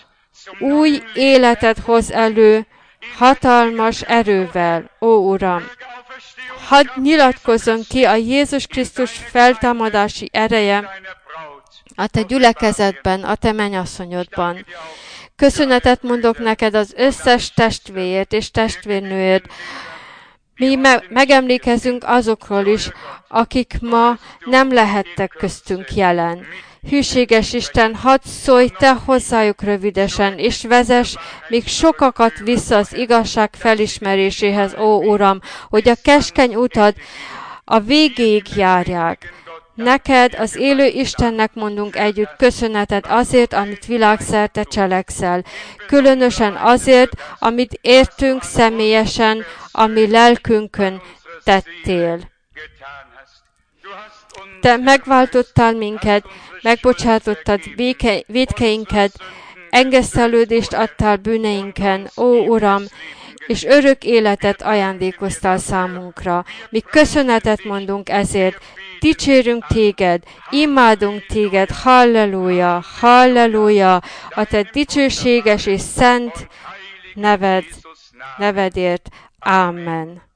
új életet hoz elő, hatalmas erővel, ó Uram! Hadd nyilatkozzon ki a Jézus Krisztus feltámadási ereje a Te gyülekezetben, a Te mennyasszonyodban. Köszönetet mondok neked az összes testvérért és testvérnőért. Mi me- megemlékezünk azokról is, akik ma nem lehettek köztünk jelen. Hűséges Isten, hadd szólj Te hozzájuk rövidesen, és vezess még sokakat vissza az igazság felismeréséhez, ó Uram, hogy a keskeny utat a végéig járják. Neked, az élő Istennek mondunk együtt köszönetet azért, amit világszerte cselekszel. Különösen azért, amit értünk személyesen, ami lelkünkön tettél. Te megváltottál minket, megbocsátottad véke, vétkeinket, engesztelődést adtál bűneinken, ó Uram, és örök életet ajándékoztál számunkra. Mi köszönetet mondunk ezért, dicsérünk Téged, imádunk Téged, halleluja, halleluja, a Te dicsőséges és szent neved, nevedért. Amen.